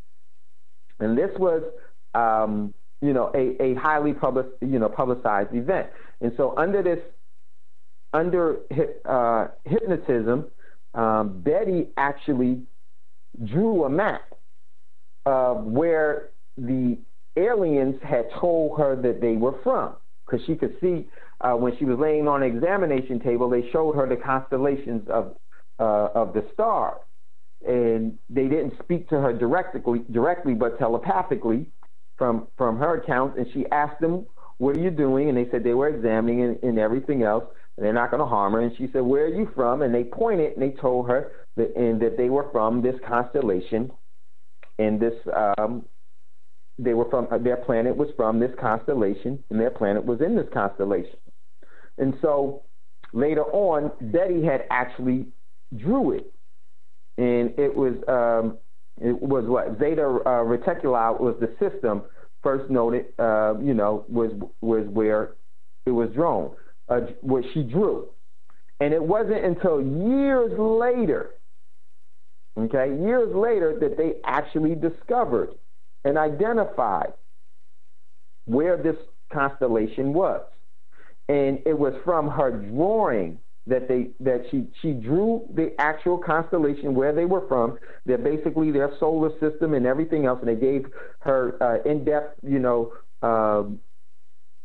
and this was, um, you know, a, a highly public, you know, publicized event. And so under this, under uh, hypnotism, um, Betty actually drew a map of where the aliens had told her that they were from, because she could see uh, when she was laying on an examination table, they showed her the constellations of uh, of the stars, and they didn't speak to her directly, directly, but telepathically from from her account. And she asked them, "What are you doing?" And they said they were examining and, and everything else. And they're not going to harm her. And she said, "Where are you from?" And they pointed and they told her that and that they were from this constellation, and this. Um, They were from, their planet was from this constellation, and their planet was in this constellation. And so later on, Betty had actually drew it, and it was um, it was what Zeta uh, Reticuli was the system first noted. Uh, you know, was was where it was drawn, uh, what she drew, and it wasn't until years later, okay, years later that they actually discovered and identified where this constellation was. And it was from her drawing that they that she, she drew the actual constellation where they were from, that basically their solar system and everything else, and they gave her uh, in-depth, you know, uh,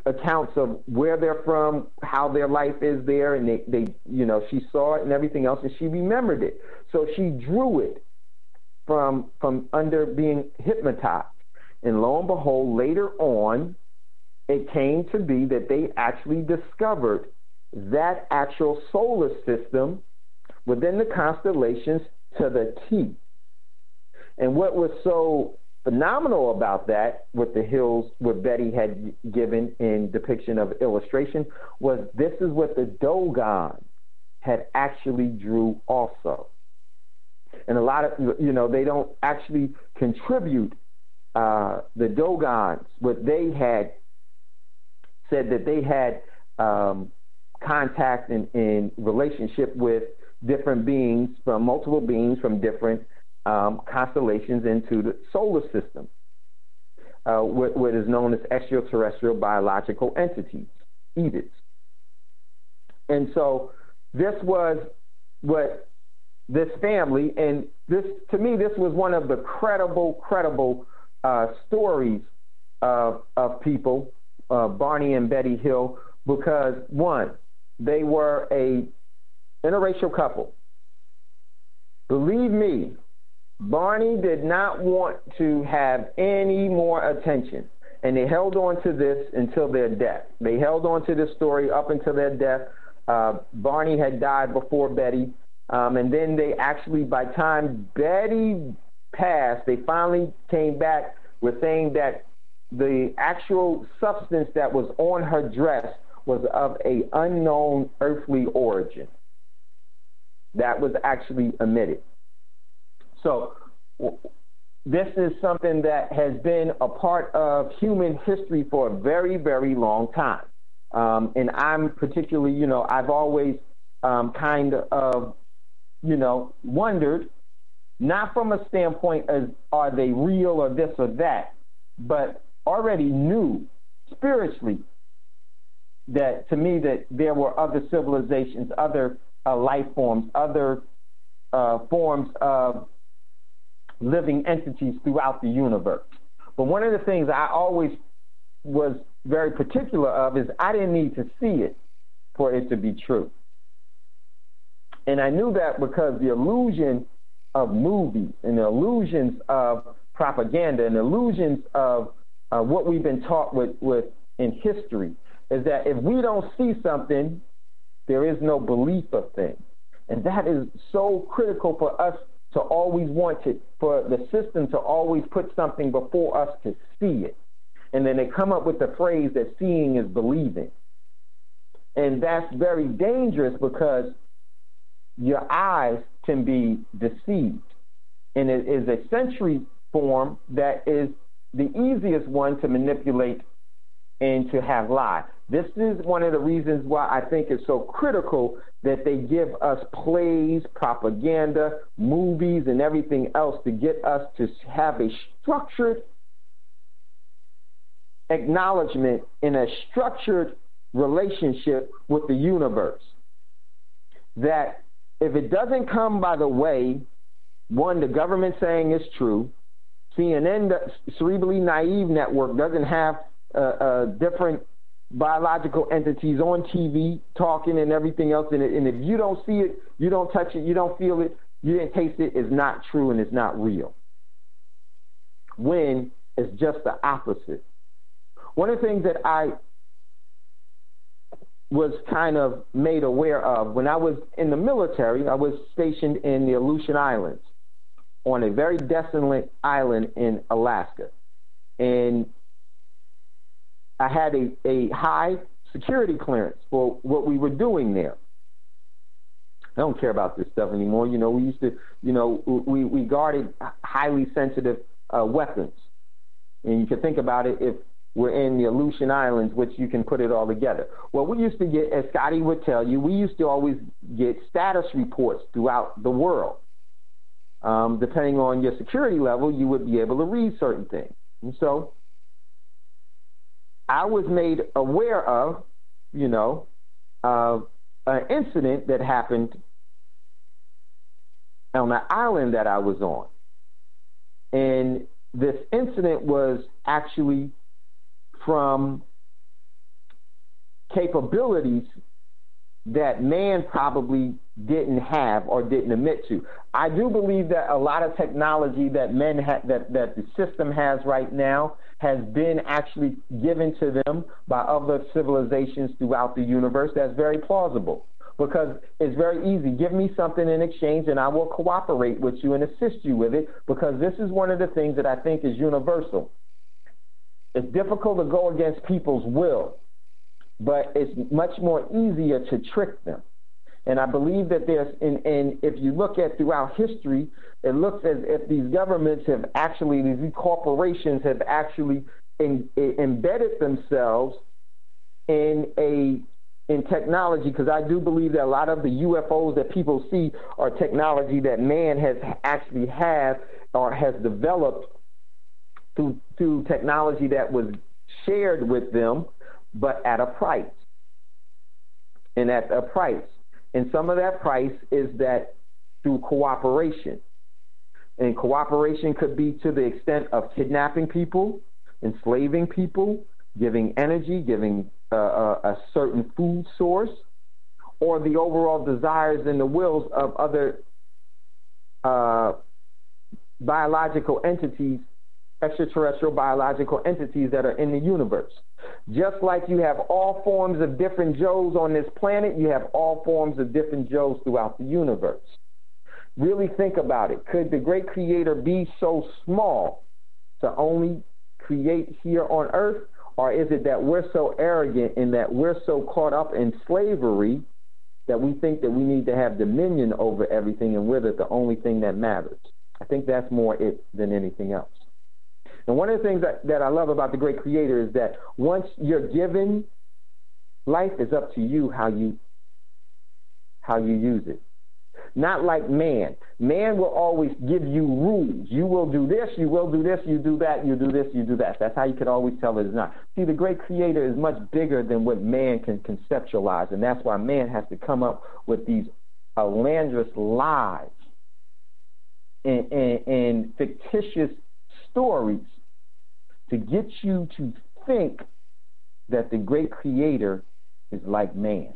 accounts of where they're from, how their life is there, and they, they, you know, she saw it and everything else, and she remembered it. So she drew it from from under being hypnotized. And lo and behold, later on, it came to be that they actually discovered that actual solar system within the constellations to the T. And what was so phenomenal about that, with the hills, what Betty had given in depiction of illustration, was this is what the Dogon had actually drew also. And a lot of, you know, they don't actually contribute uh, the Dogons, what they had said that they had um, contact and in, in relationship with different beings, from multiple beings from different um, constellations into the solar system, uh, what, what is known as extraterrestrial biological entities, E T Is. And so this was what this family, and this, to me, this was one of the credible, credible uh, stories of, of people, uh, Barney and Betty Hill, because one, they were a interracial couple. Believe me, Barney did not want to have any more attention, and they held on to this until their death. They held on to this story up until their death. Uh, Barney had died before Betty, um, and then they actually, by the time Betty passed, they finally came back with saying that the actual substance that was on her dress was of a unknown earthly origin. That was actually omitted. So this is something that has been a part of human history for a very, very long time. Um, and I'm particularly, you know, I've always um, kind of, you know, wondered, not from a standpoint as are they real or this or that, but already knew spiritually that, to me, that there were other civilizations, other uh, life forms, other uh, forms of living entities throughout the universe. But one of the things I always was very particular of is I didn't need to see it for it to be true. And I knew that because the illusion of movies and the illusions of propaganda and illusions of uh, what we've been taught with, with in history is that if we don't see something, there is no belief of things. And that is so critical for us to always want it, for the system to always put something before us to see it. And then they come up with the phrase that seeing is believing. And that's very dangerous because your eyes can be deceived. And it is a sensory form that is the easiest one to manipulate and to have lie. This is one of the reasons why I think it's so critical that they give us plays, propaganda, movies, and everything else to get us to have a structured acknowledgement in a structured relationship with the universe. That if it doesn't come by the way, one, the government saying it's true, C N N, the Cerebrally Naive Network, doesn't have uh, uh, different biological entities on T V talking and everything else, and, it, and if you don't see it, you don't touch it, you don't feel it, you didn't taste it, it's not true and it's not real. When it's just the opposite. One of the things that I was kind of made aware of when I was in the military, I was stationed in the Aleutian Islands on a very desolate island in Alaska. And I had a, a high security clearance for what we were doing there. I don't care about this stuff anymore. You know, we used to, you know, we, we guarded highly sensitive uh, weapons. And you can think about it, if we're in the Aleutian Islands, which you can put it all together. Well, we used to get, as Scotty would tell you, we used to always get status reports throughout the world. Um, depending on your security level, you would be able to read certain things. And so I was made aware of, you know, uh, an incident that happened on the island that I was on. And this incident was actually from capabilities that man probably didn't have or didn't admit to. I do believe that a lot of technology that men ha- that that the system has right now has been actually given to them by other civilizations throughout the universe. That's very plausible, because it's very easy. Give me something in exchange and I will cooperate with you and assist you with it, because this is one of the things that I think is universal. It's difficult to go against people's will, but it's much more easier to trick them. And I believe that there's, and, and if you look at throughout history, it looks as if these governments have actually, these corporations have actually in, in, embedded themselves in a in technology, because I do believe that a lot of the U F Os that people see are technology that man has actually had or has developed through, through technology that was shared with them, but at a price. And at a price. And some of that price is that through cooperation. And cooperation could be to the extent of kidnapping people, enslaving people, giving energy, giving uh, a, a certain food source, or the overall desires and the wills of other uh, biological entities, extraterrestrial biological entities that are in the universe. Just like you have all forms of different Joes on this planet, you have all forms of different Joes throughout the universe. Really think about it. Could the great creator be so small to only create here on earth? Or is it that we're so arrogant and that we're so caught up in slavery that we think that we need to have dominion over everything and we're the only thing that matters? I think that's more it than anything else. And one of the things that, that I love about the great creator is that once you're given, life is up to you how you how you use it. Not like man. Man will always give you rules. You will do this, you will do this, you do that, you do this, you do that. That's how you can always tell it is not. See, the great creator is much bigger than what man can conceptualize, and that's why man has to come up with these outlandish lies and, and, and fictitious stories to get you to think that the great creator is like man.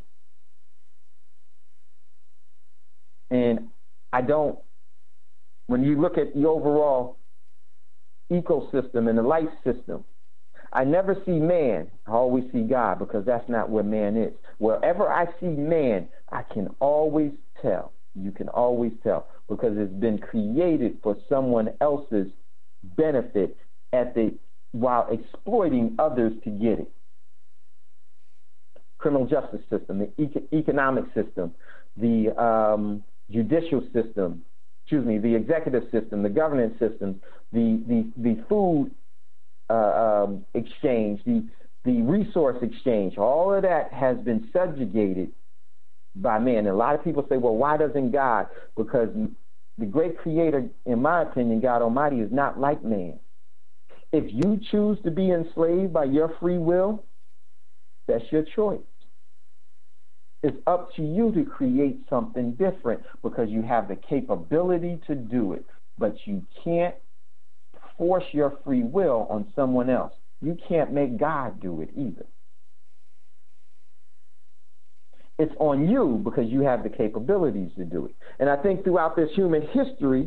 And I don't, when you look at the overall ecosystem and the life system, I never see man, I always see God, because that's not where man is. Wherever I see man, I can always tell. You can always tell, because it's been created for someone else's benefit at the while exploiting others to get it. Criminal justice system, the eco- economic system, the um, judicial system, excuse me, the executive system, the governance system, the the the food uh, um, exchange, the the resource exchange, all of that has been subjugated by man. And a lot of people say, well, why doesn't God? Because the great creator, in my opinion, God Almighty, is not like man. If you choose to be enslaved by your free will, that's your choice. It's up to you to create something different, because you have the capability to do it. But you can't force your free will on someone else. You can't make God do it either. It's on you because you have the capabilities to do it. And I think throughout this human history,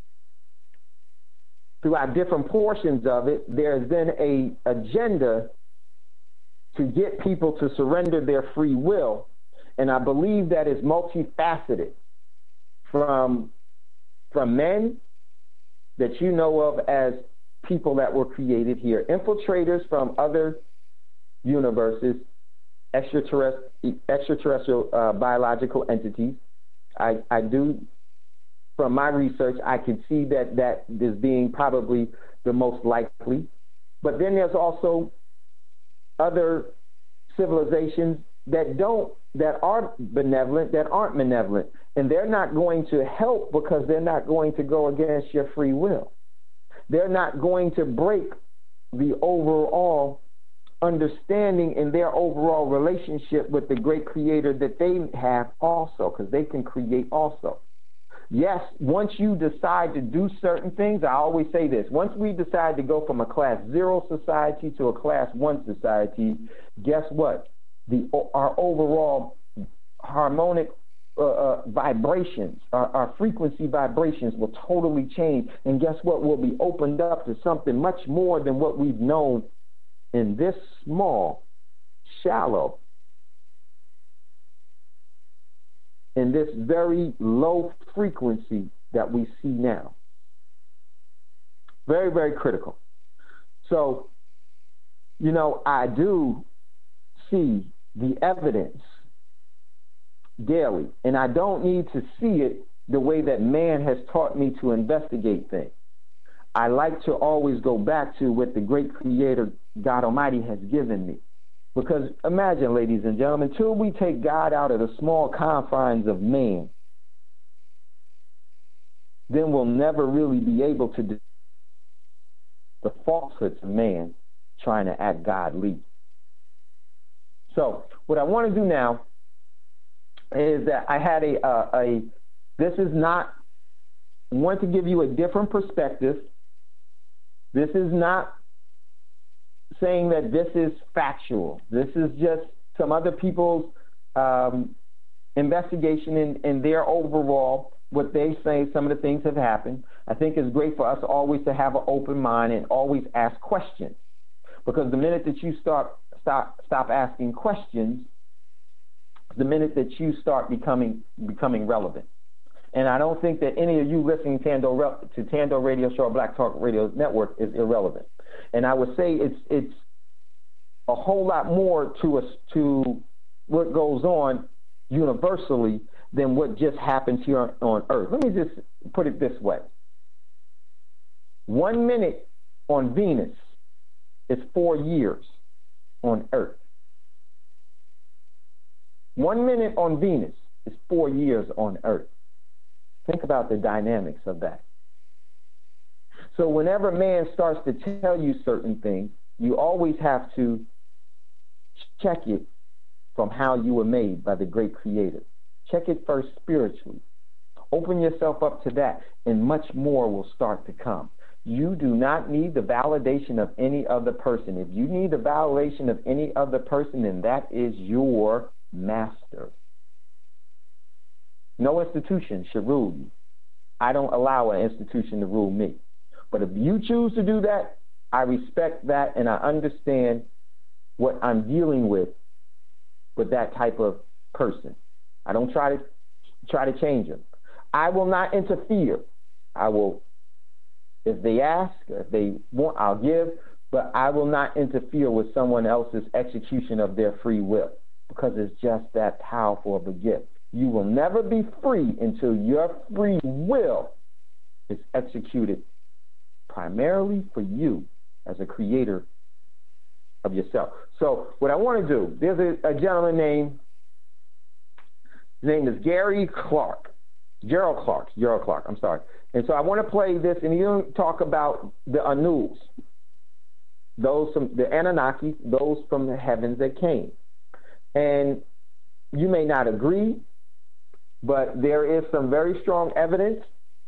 throughout different portions of it, there's been a agenda to get people to surrender their free will. And I believe that is multifaceted, from, from men that you know of as people that were created here, infiltrators from other universes, extraterrestrial, extraterrestrial uh, biological entities. I, I do, from my research, I can see that that is being probably the most likely. But then there's also other civilizations that don't, that are benevolent, that aren't benevolent. And they're not going to help because they're not going to go against your free will. They're not going to break the overall understanding in their overall relationship with the great creator that they have also, because they can create also. Yes, once you decide to do certain things, I always say this, once we decide to go from a class zero society to a class one society, guess what? the our overall harmonic uh, uh, vibrations, our, our frequency vibrations will totally change. And guess what? We'll be opened up to something much more than what we've known in this small, shallow, in this very low frequency that we see now. Very, very critical. So, you know, I do see the evidence daily, and I don't need to see it the way that man has taught me to investigate things. I like to always go back to what the great Creator, God Almighty, has given me. Because imagine, ladies and gentlemen, until we take God out of the small confines of man, then we'll never really be able to do the falsehoods of man trying to act godly. So what I want to do now is that I had a, uh, a this is not, I want to give you a different perspective. This is not saying that this is factual. This is just some other people's um, investigation in, in their overall, what they say, some of the things have happened. I think it's great for us always to have an open mind and always ask questions. Because the minute that you start stop stop asking questions, the minute that you start becoming becoming relevant. And I don't think that any of you listening to Tando, to Tando Radio Show or Black Talk Radio Network is irrelevant. And I would say it's it's a whole lot more to us to what goes on universally than what just happens here on, on Earth. Let me just put it this way. One minute on Venus is four years on Earth. One minute on Venus is four years on Earth. Think about the dynamics of that. So whenever man starts to tell you certain things, you always have to check it from how you were made by the great Creator. Check it first spiritually. Open yourself up to that, and much more will start to come. You do not need the validation of any other person. If you need the validation of any other person, then that is your master. No institution should rule you. I don't allow an institution to rule me. But if you choose to do that, I respect that, and I understand what I'm dealing with with that type of person. I don't try to try to change them. I will not interfere. I will, if they ask, if they want, I'll give, but I will not interfere with someone else's execution of their free will, because it's just that powerful of a gift. You will never be free until your free will is executed primarily for you as a creator of yourself. So what I want to do, there's a, a gentleman named, his name is Gary Clark, Gerald Clark, Gerald Clark, I'm sorry. And so I want to play this, and he'll talk about the Anus, those from the Anunnaki, those from the heavens that came. And you may not agree, but there is some very strong evidence,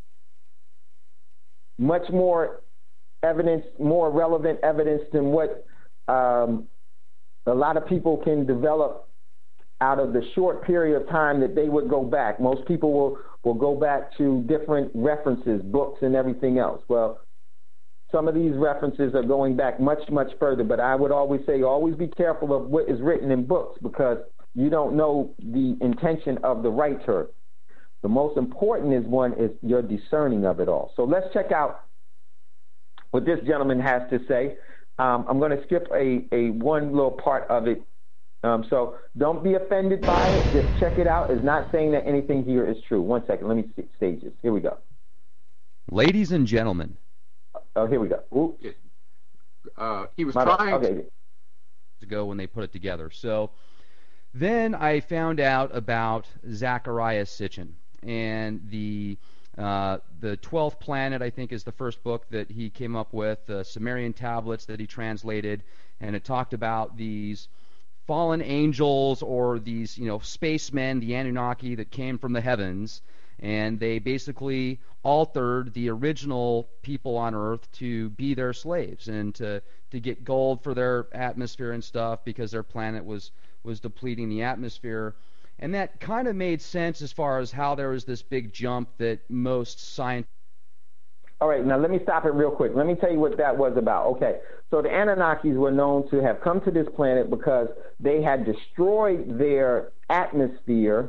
much more evidence, more relevant evidence than what um, a lot of people can develop out of the short period of time that they would go back. Most people will, will go back to different references, books and everything else. Well, some of these references are going back much, much further, but I would always say always be careful of what is written in books, because you don't know the intention of the writer. The most important is one is your discerning of it all. So let's check out what this gentleman has to say. Um, I'm going to skip a, a one little part of it. Um, so don't be offended by it. Just check it out. It's not saying that anything here is true. One second. Let me stage this. Here we go. Ladies and gentlemen. Oh, here we go. Oops. Uh, he was My trying okay. to go when they put it together. So then I found out about Zecharia Sitchin and the uh, the twelfth Planet, I think, is the first book that he came up with, the Sumerian tablets that he translated, and it talked about these fallen angels or these, you know, spacemen, the Anunnaki that came from the heavens, and they basically altered the original people on Earth to be their slaves and to to get gold for their atmosphere and stuff because their planet was was depleting the atmosphere. And that kind of made sense as far as how there was this big jump that most scientists. All right, now let me stop it real quick. Let me tell you what that was about. Okay, so the Anunnakis were known to have come to this planet because they had destroyed their atmosphere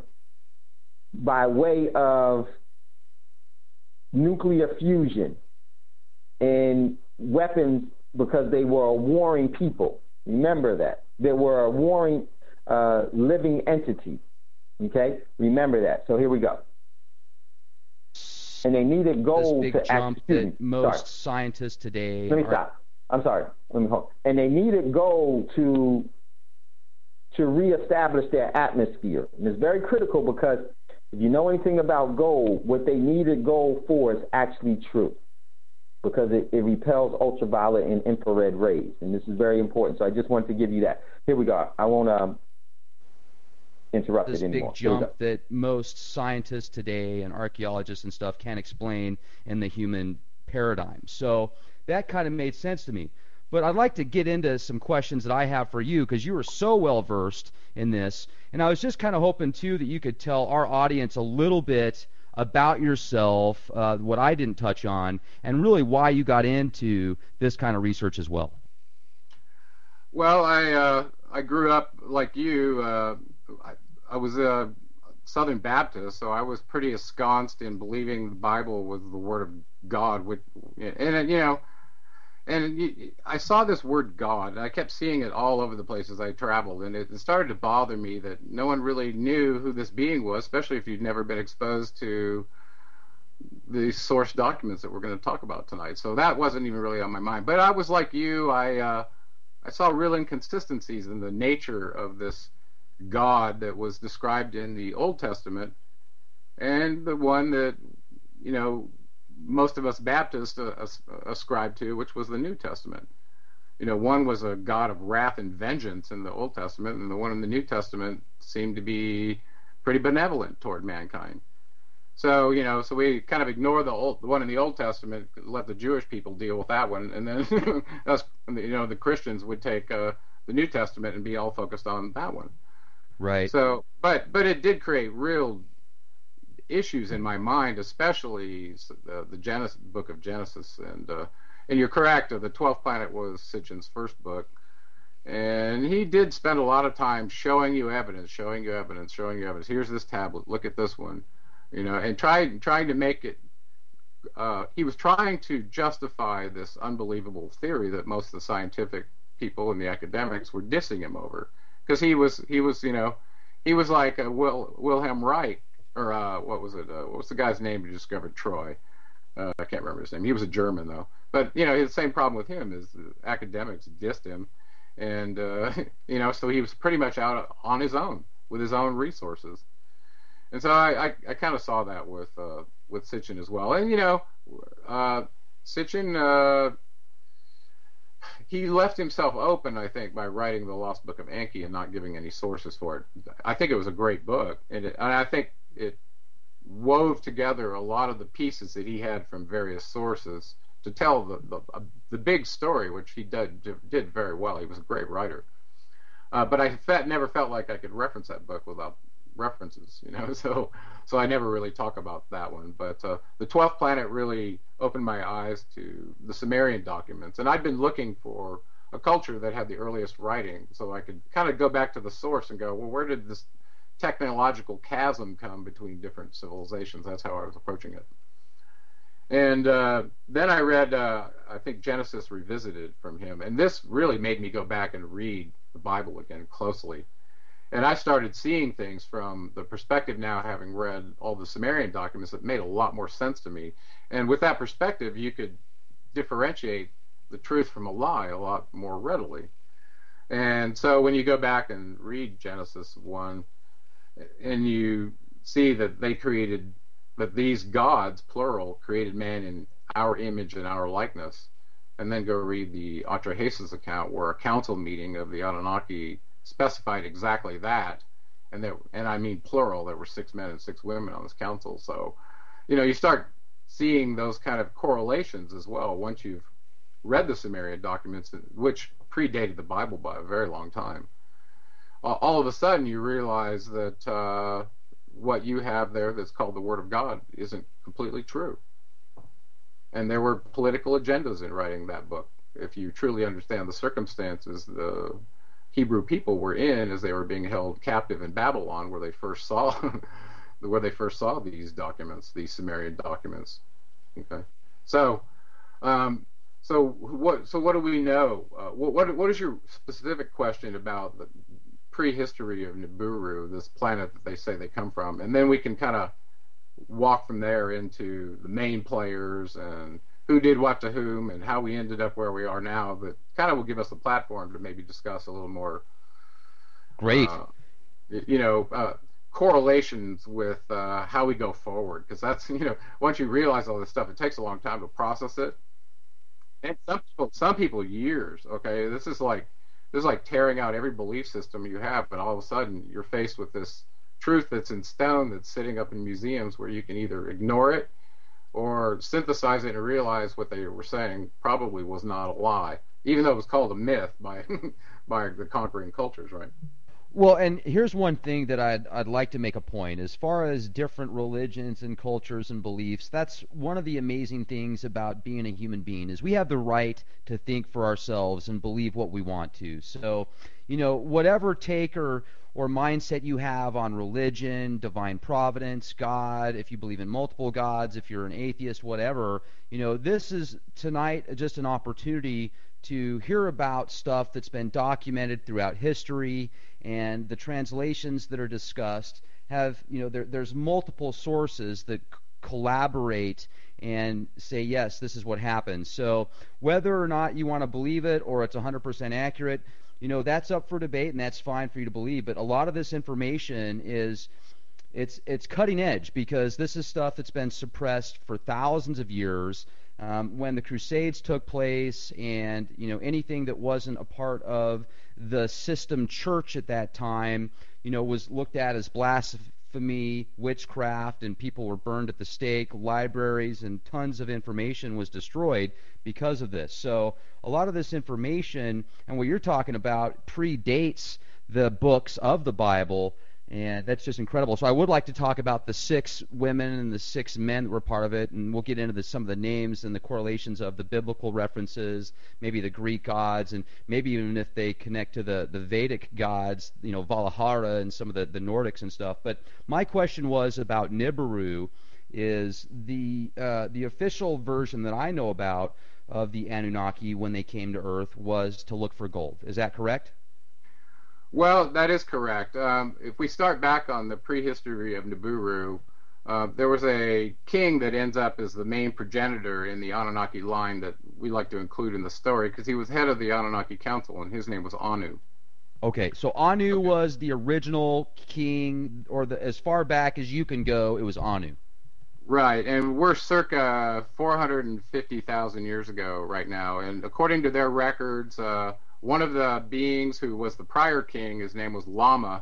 by way of nuclear fusion and weapons because they were a warring people. Remember that. They were a warring uh, living entity. Okay? Remember that. So here we go. And they needed gold this big to jump act- that most sorry. scientists today Let me are, stop. I'm sorry. Let me hold. And they needed gold to to reestablish their atmosphere. And it's very critical because if you know anything about gold, what they needed gold for is actually true because it, it repels ultraviolet and infrared rays. And this is very important. So I just wanted to give you that. Here we go. I won't um, interrupt this it anymore. big jump that most scientists today and archaeologists and stuff can't explain in the human paradigm. So that kind of made sense to me. But I'd like to get into some questions that I have for you because you were so well versed in this. And I was just kind of hoping, too, that you could tell our audience a little bit about yourself, uh, what I didn't touch on, and really why you got into this kind of research as well. Well, I uh, I grew up like you. Uh, I, I was a Southern Baptist, so I was pretty ensconced in believing the Bible was the Word of God. Which, and you know, and I saw this word God, and I kept seeing it all over the places I traveled, and it started to bother me that no one really knew who this being was, especially if you'd never been exposed to the source documents that we're going to talk about tonight. So that wasn't even really on my mind. But I was like you. I uh, I saw real inconsistencies in the nature of this God that was described in the Old Testament and the one that, you know, most of us Baptists uh, ascribe to, which was the New Testament. You know, one was a God of wrath and vengeance in the Old Testament, and the one in the New Testament seemed to be pretty benevolent toward mankind. So, you know, so we kind of ignore the old, the one in the Old Testament, let the Jewish people deal with that one, and then us, you know, the Christians would take uh, the New Testament and be all focused on that one. Right. So, but but it did create real issues in my mind, especially the, the Genesis, book of Genesis, and uh, and you're correct. Uh, the twelfth planet was Sitchin's first book, and he did spend a lot of time showing you evidence, showing you evidence, showing you evidence. Here's this tablet. Look at this one, you know, and trying trying to make it. Uh, he was trying to justify this unbelievable theory that most of the scientific people and the academics were dissing him over, because he was he was you know he was like a Wil, Wilhelm Reich. Or uh, what was it? Uh, what was the guy's name who discovered Troy? Uh, I can't remember his name. He was a German, though. But, you know, the same problem with him is the academics dissed him. And, uh, you know, so he was pretty much out on his own with his own resources. And so I, I, I kind of saw that with uh, with Sitchin as well. And, you know, uh, Sitchin, uh, he left himself open, I think, by writing The Lost Book of Enki and not giving any sources for it. I think it was a great book. And, it, and I think it wove together a lot of the pieces that he had from various sources to tell the the, the big story, which he did did very well. He was a great writer, uh, but I fe- never felt like I could reference that book without references, you know. So so I never really talk about that one. But uh, the twelfth planet really opened my eyes to the Sumerian documents, and I'd been looking for a culture that had the earliest writing, so I could kind of go back to the source and go, well, where did this technological chasm come between different civilizations? That's how I was approaching it. And uh, then I read, uh, I think, Genesis Revisited from him, and this really made me go back and read the Bible again closely. And I started seeing things from the perspective now, having read all the Sumerian documents, that made a lot more sense to me. And with that perspective, you could differentiate the truth from a lie a lot more readily. And so when you go back and read Genesis one, and you see that they created, that these gods, plural, created man in our image and our likeness, and then go read the Atrahasis account, where a council meeting of the Anunnaki specified exactly that, and there, and I mean plural, there were six men and six women on this council. So you know, you start seeing those kind of correlations as well once you've read the Sumerian documents, which predated the Bible by a very long time. All of a sudden, you realize that uh, what you have there that's called the Word of God isn't completely true. And there were political agendas in writing that book. If you truly understand the circumstances the Hebrew people were in as they were being held captive in Babylon, where they first saw where they first saw these documents, these Sumerian documents. Okay, so um, so what so what do we know? Uh, what, what what is your specific question about the prehistory of Nibiru, this planet that they say they come from? And then we can kind of walk from there into the main players and who did what to whom and how we ended up where we are now. That kind of will give us a platform to maybe discuss a little more. Great. Uh, you know, uh, correlations with uh, how we go forward, because that's, you know, once you realize all this stuff, it takes a long time to process it. And some people, some people years. Okay, this is like this is like tearing out every belief system you have, but all of a sudden you're faced with this truth that's in stone, that's sitting up in museums, where you can either ignore it or synthesize it and realize what they were saying probably was not a lie, even though it was called a myth by by the conquering cultures, right? Well, and here's one thing that I'd I'd like to make a point. As far as different religions and cultures and beliefs, that's one of the amazing things about being a human being, is we have the right to think for ourselves and believe what we want to. So, you know, whatever take or or mindset you have on religion, divine providence, God, if you believe in multiple gods, if you're an atheist, whatever, you know, this is tonight just an opportunity to hear about stuff that's been documented throughout history, and the translations that are discussed have, you know, there, there's multiple sources that c- collaborate and say, yes, this is what happened. So whether or not you want to believe it or it's one hundred percent accurate, you know, that's up for debate, and that's fine for you to believe. But a lot of this information is, it's it's cutting edge, because this is stuff that's been suppressed for thousands of years. Um, when the Crusades took place, and, you know, anything that wasn't a part of the system church at that time, you know, was looked at as blasphemy, witchcraft, and people were burned at the stake. Libraries and tons of information was destroyed because of this. So a lot of this information, and what you're talking about, predates the books of the Bible. And that's just incredible. So I would like to talk about the six women and the six men that were part of it, and we'll get into the, some of the names and the correlations of the biblical references, maybe the Greek gods, and maybe even if they connect to the, the Vedic gods, you know, Valhalla and some of the, the Nordics and stuff. But my question was about Nibiru. Is the uh, the official version that I know about of the Anunnaki when they came to Earth was to look for gold. Is that correct? Well, that is correct. Um, if we start back on the prehistory of Nibiru, uh, there was a king that ends up as the main progenitor in the Anunnaki line that we like to include in the story, because he was head of the Anunnaki Council, and his name was Anu. Okay, so Anu okay. was the original king, or the, as far back as you can go, it was Anu. Right, and we're circa four hundred fifty thousand years ago right now, and according to their records, uh, one of the beings who was the prior king, his name was Lama.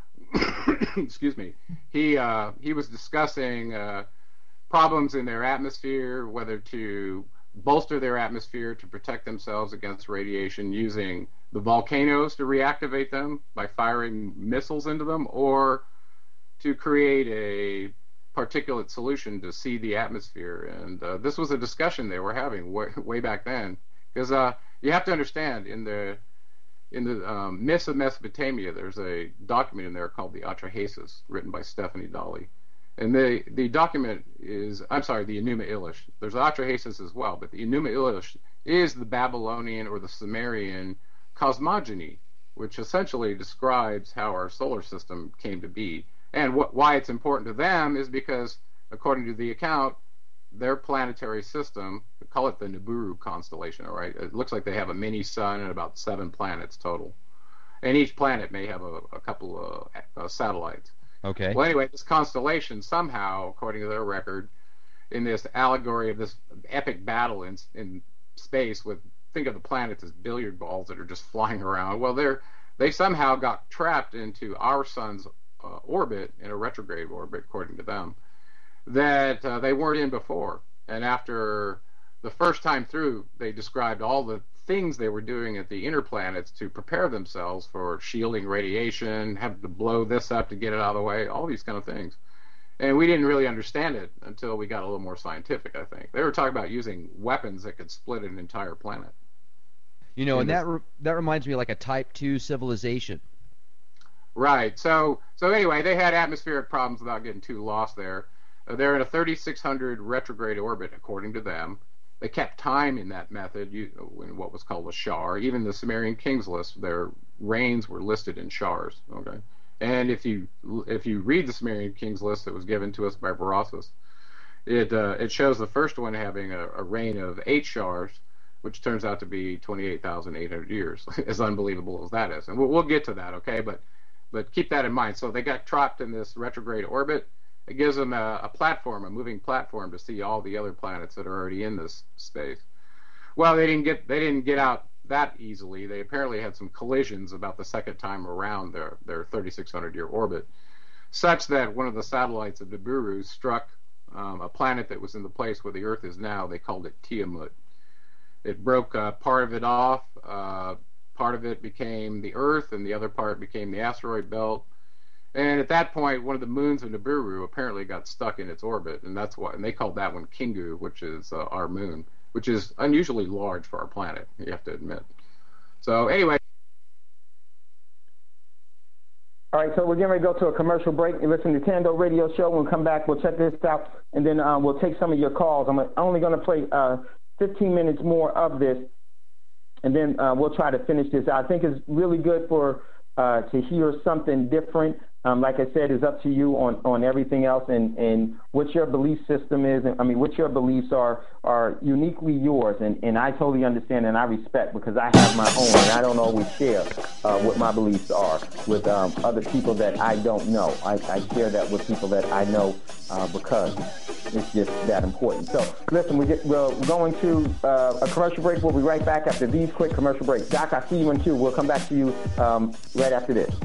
Excuse me. He uh, he was discussing uh, problems in their atmosphere, whether to bolster their atmosphere to protect themselves against radiation using the volcanoes to reactivate them by firing missiles into them, or to create a particulate solution to seed the atmosphere. And uh, this was a discussion they were having way, way back then, because uh, you have to understand, in the in the um, myths of Mesopotamia, there's a document in there called the Atrahasis, written by Stephanie Dalley. And the the document is, I'm sorry, the Enuma Elish. There's Atrahasis as well, but the Enuma Elish is the Babylonian or the Sumerian cosmogony, which essentially describes how our solar system came to be. And wh- why it's important to them is because, according to the account, their planetary system, we call it the Nibiru constellation, all right? It looks like they have a mini sun and about seven planets total. And each planet may have a, a couple of uh, satellites. Okay. Well, anyway, this constellation somehow, according to their record, in this allegory of this epic battle in, in space with, think of the planets as billiard balls that are just flying around. Well, they're, they somehow got trapped into our sun's uh, orbit, in a retrograde orbit, according to them. that uh, they weren't in before. And after the first time through, they described all the things they were doing at the inner planets to prepare themselves for shielding radiation, have to blow this up to get it out of the way, all these kind of things. And we didn't really understand it until we got a little more scientific, I think. They were talking about using weapons that could split an entire planet. You know, and, and that re- that reminds me of like a Type two civilization. Right. So so anyway, they had atmospheric problems without getting too lost there. Uh, they're in a thirty-six hundred retrograde orbit, according to them. They kept time in that method, you, in what was called a shar. Even the Sumerian kings list, their reigns were listed in shars. Okay, and if you if you read the Sumerian kings list that was given to us by Berossus, it uh, it shows the first one having a, a reign of eight shars, which turns out to be twenty-eight thousand eight hundred years. As unbelievable as that is, and we'll, we'll get to that. Okay, but but keep that in mind. So they got trapped in this retrograde orbit. It gives them a, a platform, a moving platform, to see all the other planets that are already in this space. Well, they didn't get they didn't get out that easily. They apparently had some collisions about the second time around their their thirty-six hundred year orbit, such that one of the satellites of Nibiru struck um, a planet that was in the place where the Earth is now. They called it Tiamat. It broke uh, part of it off. Uh, part of it became the Earth, and the other part became the asteroid belt. And at that point, one of the moons of Nibiru apparently got stuck in its orbit, and that's why. And they called that one Kingu, which is uh, our moon, which is unusually large for our planet, you have to admit. So anyway. All right, so we're getting ready to go to a commercial break. You listen to Tando Radio Show. When we come back, we'll check this out, and then uh, we'll take some of your calls. I'm only going to play uh, fifteen minutes more of this, and then uh, we'll try to finish this. I think it's really good for uh, to hear something different. Um, like I said, it's up to you on, on everything else, and, and what your belief system is. And, I mean, what your beliefs are are uniquely yours, and, and I totally understand and I respect, because I have my own, and I don't always share uh, what my beliefs are with um, other people that I don't know. I, I share that with people that I know uh, because it's just that important. So, listen, we get, we're going to uh, a commercial break. We'll be right back after these quick commercial breaks. Doc, I see you in queue. We'll come back to you um, right after this.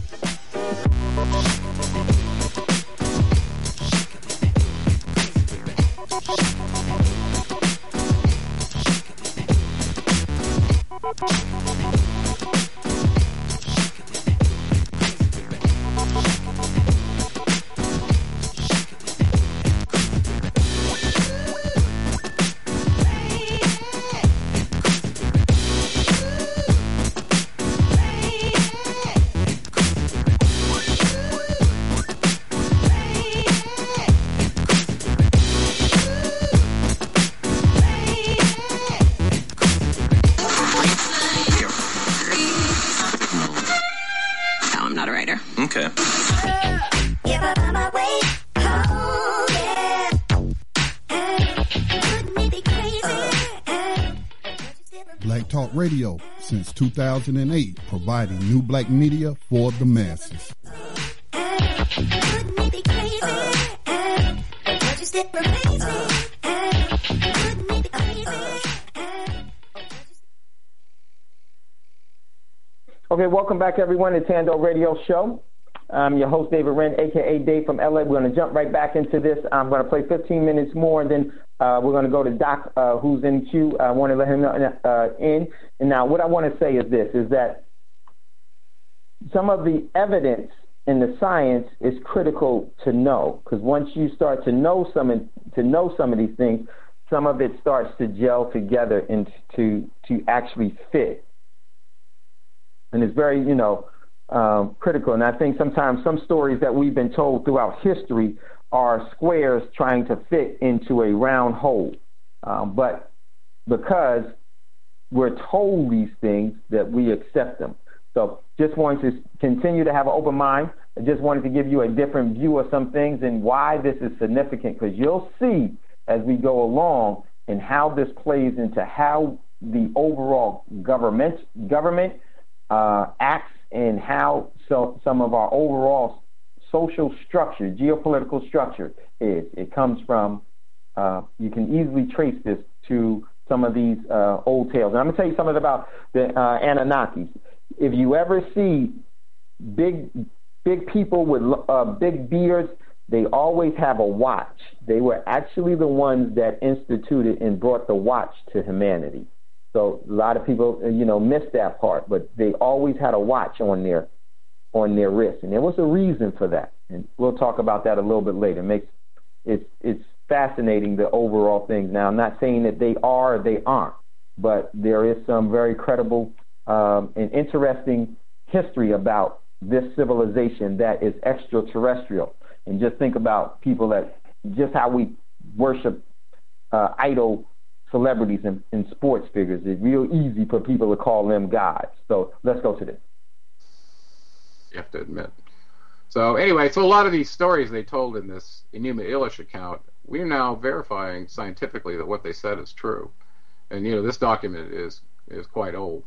Radio since two thousand eight, providing new black media for the masses. Okay, welcome back, everyone, to Tando Radio Show. I'm your host, David Wren, a k a. Dave from L A. We're going to jump right back into this. I'm going to play fifteen minutes more, and then uh, we're going to go to Doc, uh, who's in queue. I want to let him know, uh, in. And now what I want to say is this, is that some of the evidence in the science is critical to know, because once you start to know some of, to know some of these things, some of it starts to gel together and to, to actually fit. And it's very, you know, um, critical. And I think sometimes some stories that we've been told throughout history are squares trying to fit into a round hole. Um, but because we're told these things, that we accept them. So just wanted to continue to have an open mind. I just wanted to give you a different view of some things and why this is significant, because you'll see as we go along and how this plays into how the overall government government uh, acts, and how so some of our overall social structure, geopolitical structure is. It comes from, uh, you can easily trace this to some of these uh, old tales. And I'm going to tell you something about the uh, Anunnakis. If you ever see big big people with uh, big beards they always have a watch. They were actually the ones that instituted and brought the watch to humanity. So a lot of people, you know, miss that part, but they always had a watch on their on their wrist, and there was a reason for that. And we'll talk about that a little bit later. It makes it's it's fascinating, the overall things. Now, I'm not saying that they are or they aren't, but there is some very credible um, and interesting history about this civilization that is extraterrestrial. And just think about people that, just how we worship uh, idol celebrities and, and sports figures. It's real easy for people to call them gods. So let's go to this. You have to admit. So anyway, so a lot of these stories they told in this Enuma Elish account, we're now verifying scientifically that what they said is true. And, you know, this document is is quite old.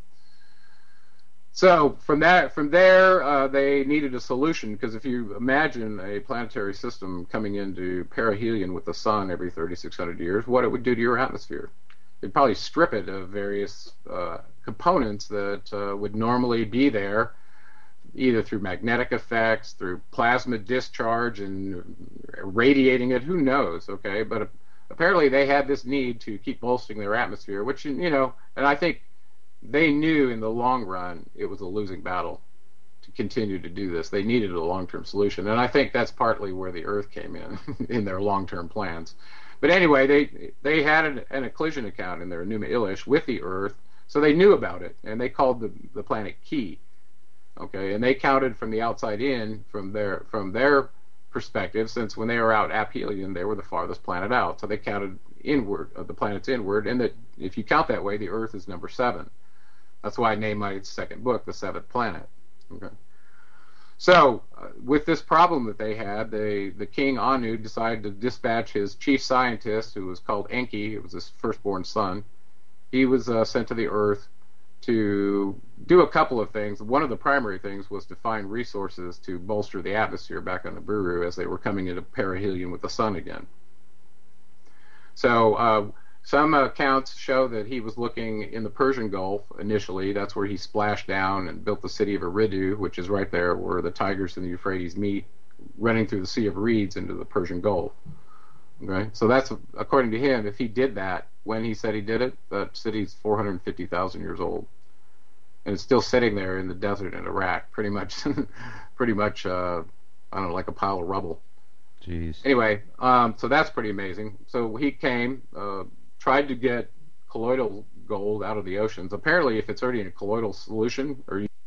So from that, from there, uh, they needed a solution, because if you imagine a planetary system coming into perihelion with the sun every thirty-six hundred years, what it would do to your atmosphere. It'd probably strip it of various uh, components that uh, would normally be there, either through magnetic effects, through plasma discharge and radiating it, who knows, okay? But apparently they had this need to keep bolstering their atmosphere, which, you know, and I think they knew in the long run it was a losing battle to continue to do this. They needed a long-term solution, and I think that's partly where the Earth came in, in their long-term plans. But anyway, they they had an, an occlusion account in their Enuma Elish with the Earth, so they knew about it, and they called the, the planet Ki. Okay, and they counted from the outside in, from their from their perspective, since when they were out aphelion, they were the farthest planet out. So they counted inward, uh, the planets inward, and that if you count that way, the Earth is number seven. That's why I named my second book The Seventh Planet. Okay. So uh, with this problem that they had, they, the king Anu decided to dispatch his chief scientist, who was called Enki. It was his firstborn son. He was uh, sent to the Earth to do a couple of things. One of the primary things was to find resources to bolster the atmosphere back on Nibiru as they were coming into perihelion with the sun again. So uh, some accounts show that he was looking in the Persian Gulf initially. That's where he splashed down and built the city of Eridu, which is right there where the Tigris and the Euphrates meet, running through the Sea of Reeds into the Persian Gulf. Okay, so that's, according to him, if he did that when he said he did it, that city's four hundred fifty thousand years old, and it's still sitting there in the desert in Iraq, pretty much, pretty much, uh, I don't know, like a pile of rubble. Jeez. Anyway, um, so that's pretty amazing. So he came, uh, tried to get colloidal gold out of the oceans. Apparently, if it's already in a colloidal solution, or you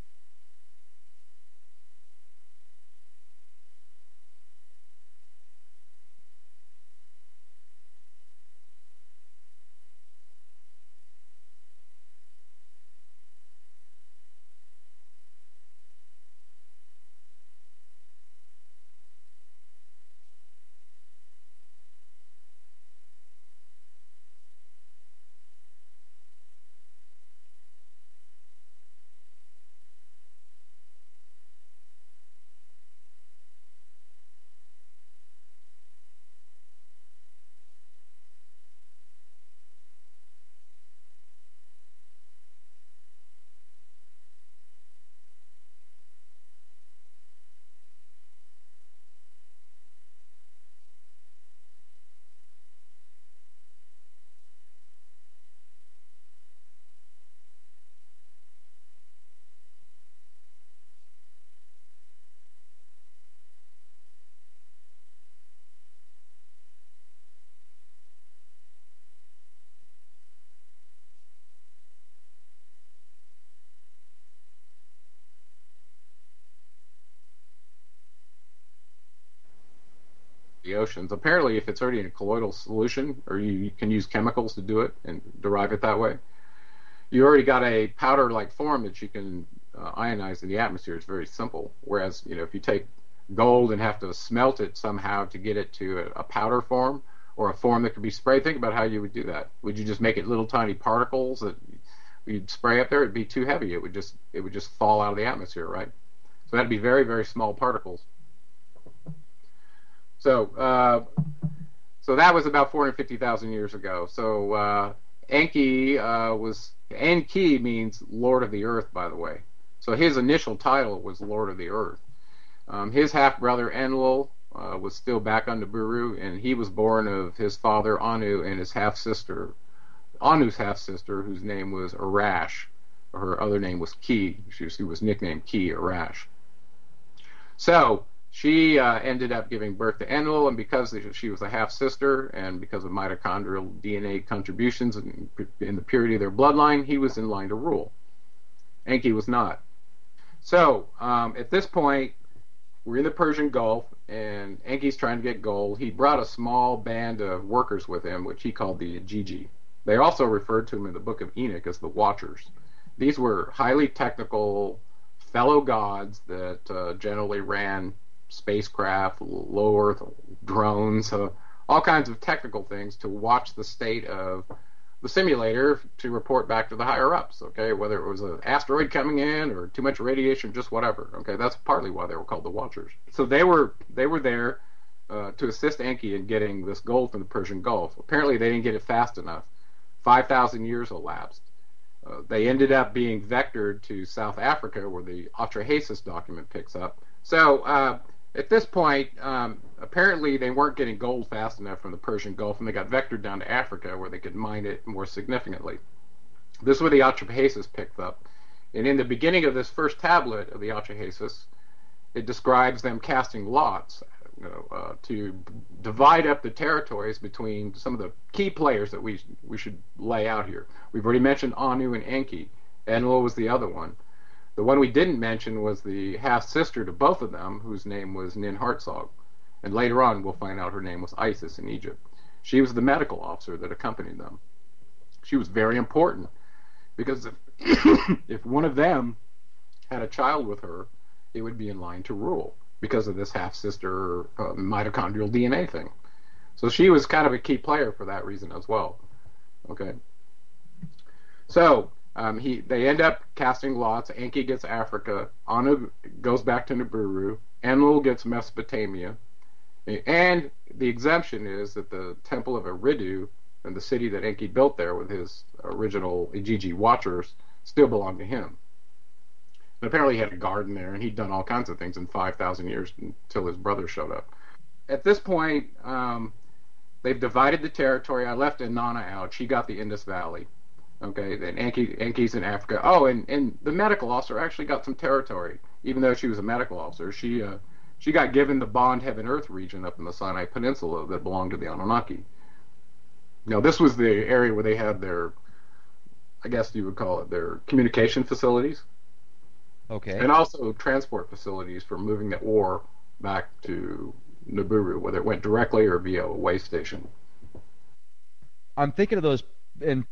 the oceans. Apparently, if it's already in a colloidal solution, or you, you can use chemicals to do it and derive it that way, you already got a powder-like form that you can uh, ionize in the atmosphere. It's very simple. Whereas, you know, if you take gold and have to smelt it somehow to get it to a, a powder form, or a form that could be sprayed, think about how you would do that. Would you just make it little tiny particles that you'd spray up there? It'd be too heavy. It would just it would just fall out of the atmosphere, right? So that'd be very, very small particles. So, uh, so that was about four hundred fifty thousand years ago. So uh, Enki uh, was, Enki means Lord of the Earth, by the way. So his initial title was Lord of the Earth. Um, his half brother Enlil uh, was still back on Nibiru, and he was born of his father Anu and his half sister, Anu's half sister, whose name was Arash. Her other name was Ki. She was, she was nicknamed Ki, Arash. So she uh, ended up giving birth to Enlil, and because she was a half-sister, and because of mitochondrial D N A contributions in, in the purity of their bloodline, he was in line to rule. Enki was not. So um, at this point, we're in the Persian Gulf, and Enki's trying to get gold. He brought a small band of workers with him, which he called the Igigi. They also referred to him in the Book of Enoch as the Watchers. These were highly technical fellow gods that uh, generally ran spacecraft, low Earth drones, uh, all kinds of technical things to watch the state of the simulator to report back to the higher ups. Okay, whether it was an asteroid coming in or too much radiation, just whatever. Okay, that's partly why they were called the Watchers. So they were they were there uh, to assist Enki in getting this gold from the Persian Gulf. Apparently, they didn't get it fast enough. Five thousand years elapsed. Uh, they ended up being vectored to South Africa, where the Atrahasis document picks up. So uh, at this point, um, apparently they weren't getting gold fast enough from the Persian Gulf, and they got vectored down to Africa, where they could mine it more significantly. This is where the Atrahasis picked up. And in the beginning of this first tablet of the Atrahasis, it describes them casting lots, you know, uh, to divide up the territories between some of the key players that we we should lay out here. We've already mentioned Anu and Enki. Enlil was the other one. The one we didn't mention was the half-sister to both of them, whose name was Nin Hartzog. And later on, we'll find out her name was Isis in Egypt. She was the medical officer that accompanied them. She was very important, because if, if one of them had a child with her, it would be in line to rule, because of this half-sister uh, mitochondrial D N A thing. So she was kind of a key player for that reason as well. Okay. So um, he they end up casting lots. Enki gets Africa. Anu goes back to Nibiru. Enlil gets Mesopotamia. And the exemption is that the temple of Eridu and the city that Enki built there with his original Igigi Watchers still belonged to him. And apparently he had a garden there, and he'd done all kinds of things in five thousand years until his brother showed up. At this point, um, they've divided the territory. I left Inanna out. She got the Indus Valley. Okay, then Enki, Enki's in Africa. Oh, and, and the medical officer actually got some territory. Even though she was a medical officer, she uh, she got given the Bond Heaven-Earth region up in the Sinai Peninsula that belonged to the Anunnaki. Now, this was the area where they had their, I guess you would call it, their communication facilities. Okay. And also transport facilities for moving the ore back to Nibiru, whether it went directly or via a way station. I'm thinking of those in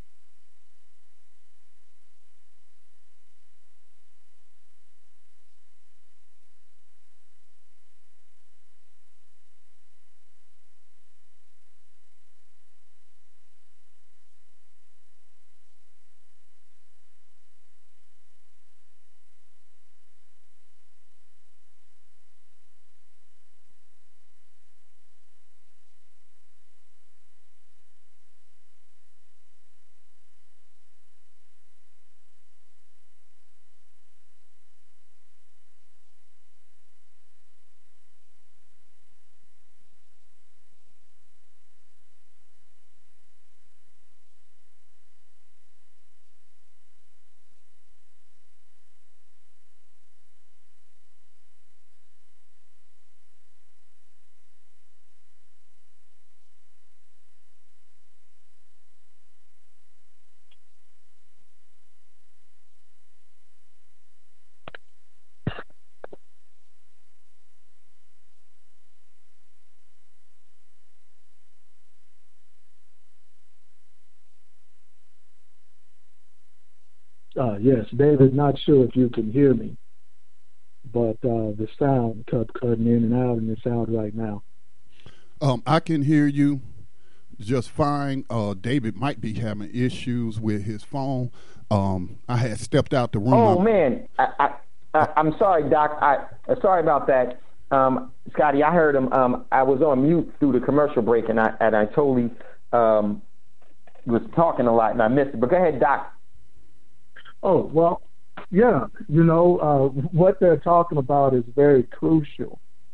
Uh, yes, David, not sure if you can hear me, but uh, the sound kept cutting in and out, and it's out right now. Um, I can hear you just fine. Uh, David might be having issues with his phone. Um, I had stepped out the room. Oh, I'm, man. I, I, I, I'm sorry, Doc. I, uh, sorry about that. Um, Scotty, I heard him. Um, I was on mute through the commercial break, and I, and I totally um, was talking a lot, and I missed it. But go ahead, Doc. Oh, well, yeah, you know, uh, what they're talking about is very crucial.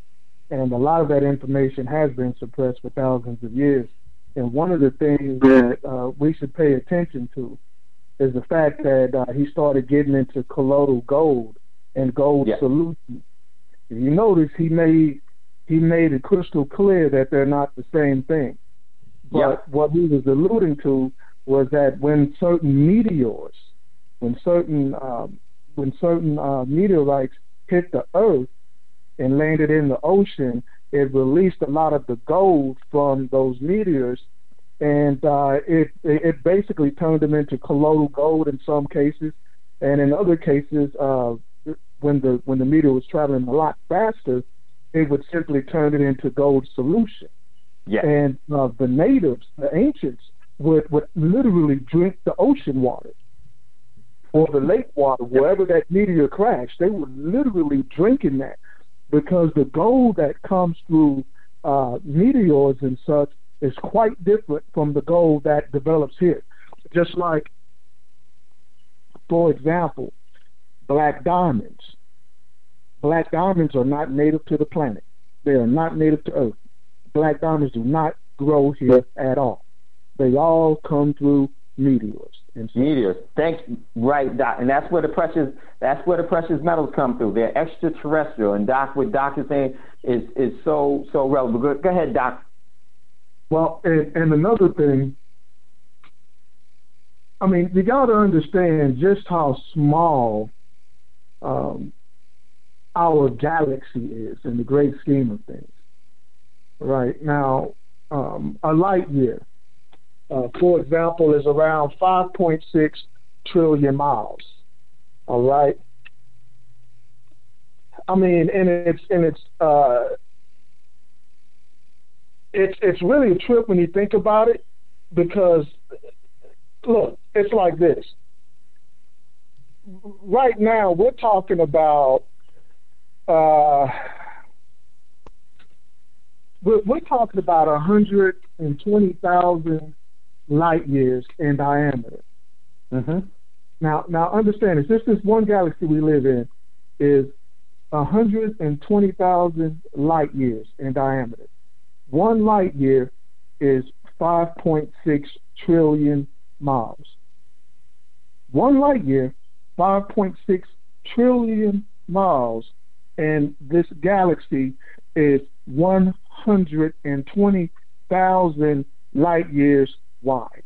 and a lot of that information has been suppressed for thousands of years. And one of the things that uh, we should pay attention to is the fact that uh, he started getting into colloidal gold and gold yeah. solution. If you notice, he made he made it crystal clear that they're not the same thing. But yeah. what he was alluding to was that when certain meteors, when certain um, when certain uh, meteorites hit the Earth and landed in the ocean, it released a lot of the gold from those meteors, and uh, it it basically turned them into colloidal gold in some cases, and in other cases, uh, when the when the meteor was traveling a lot faster, it would simply turn it into gold solution. Yeah. And uh, the natives, the ancients, would would literally drink the ocean water or the lake water, wherever that meteor crashed. They were literally drinking that, because the gold that comes through uh, meteors and such is quite different from the gold that develops here. Just like, for example, black diamonds. Black diamonds are not native to the planet. They are not native to Earth. Black diamonds do not grow here at all. They all come through meteors. And so, meteors. Thanks. Right, Doc. And that's where the precious that's where the precious metals come through. They're extraterrestrial. And Doc, what Doc is saying is is so so relevant. Go, go ahead, Doc. Well, and, and another thing, I mean, you got to understand just how small um, our galaxy is in the great scheme of things. Right now, um, a light year, uh, for example, is around five point six trillion miles. All right. I mean, and it's and it's uh, it's it's really a trip when you think about it, because look, it's like this. Right now, we're talking about. Uh, We're, we're talking about one hundred twenty thousand light years in diameter. Mm-hmm. Now, now understand this. This is one galaxy we live in is one hundred twenty thousand light years in diameter. One light year is five point six trillion miles. One light year, five point six trillion miles, and this galaxy is one hundred twenty thousand light years wide.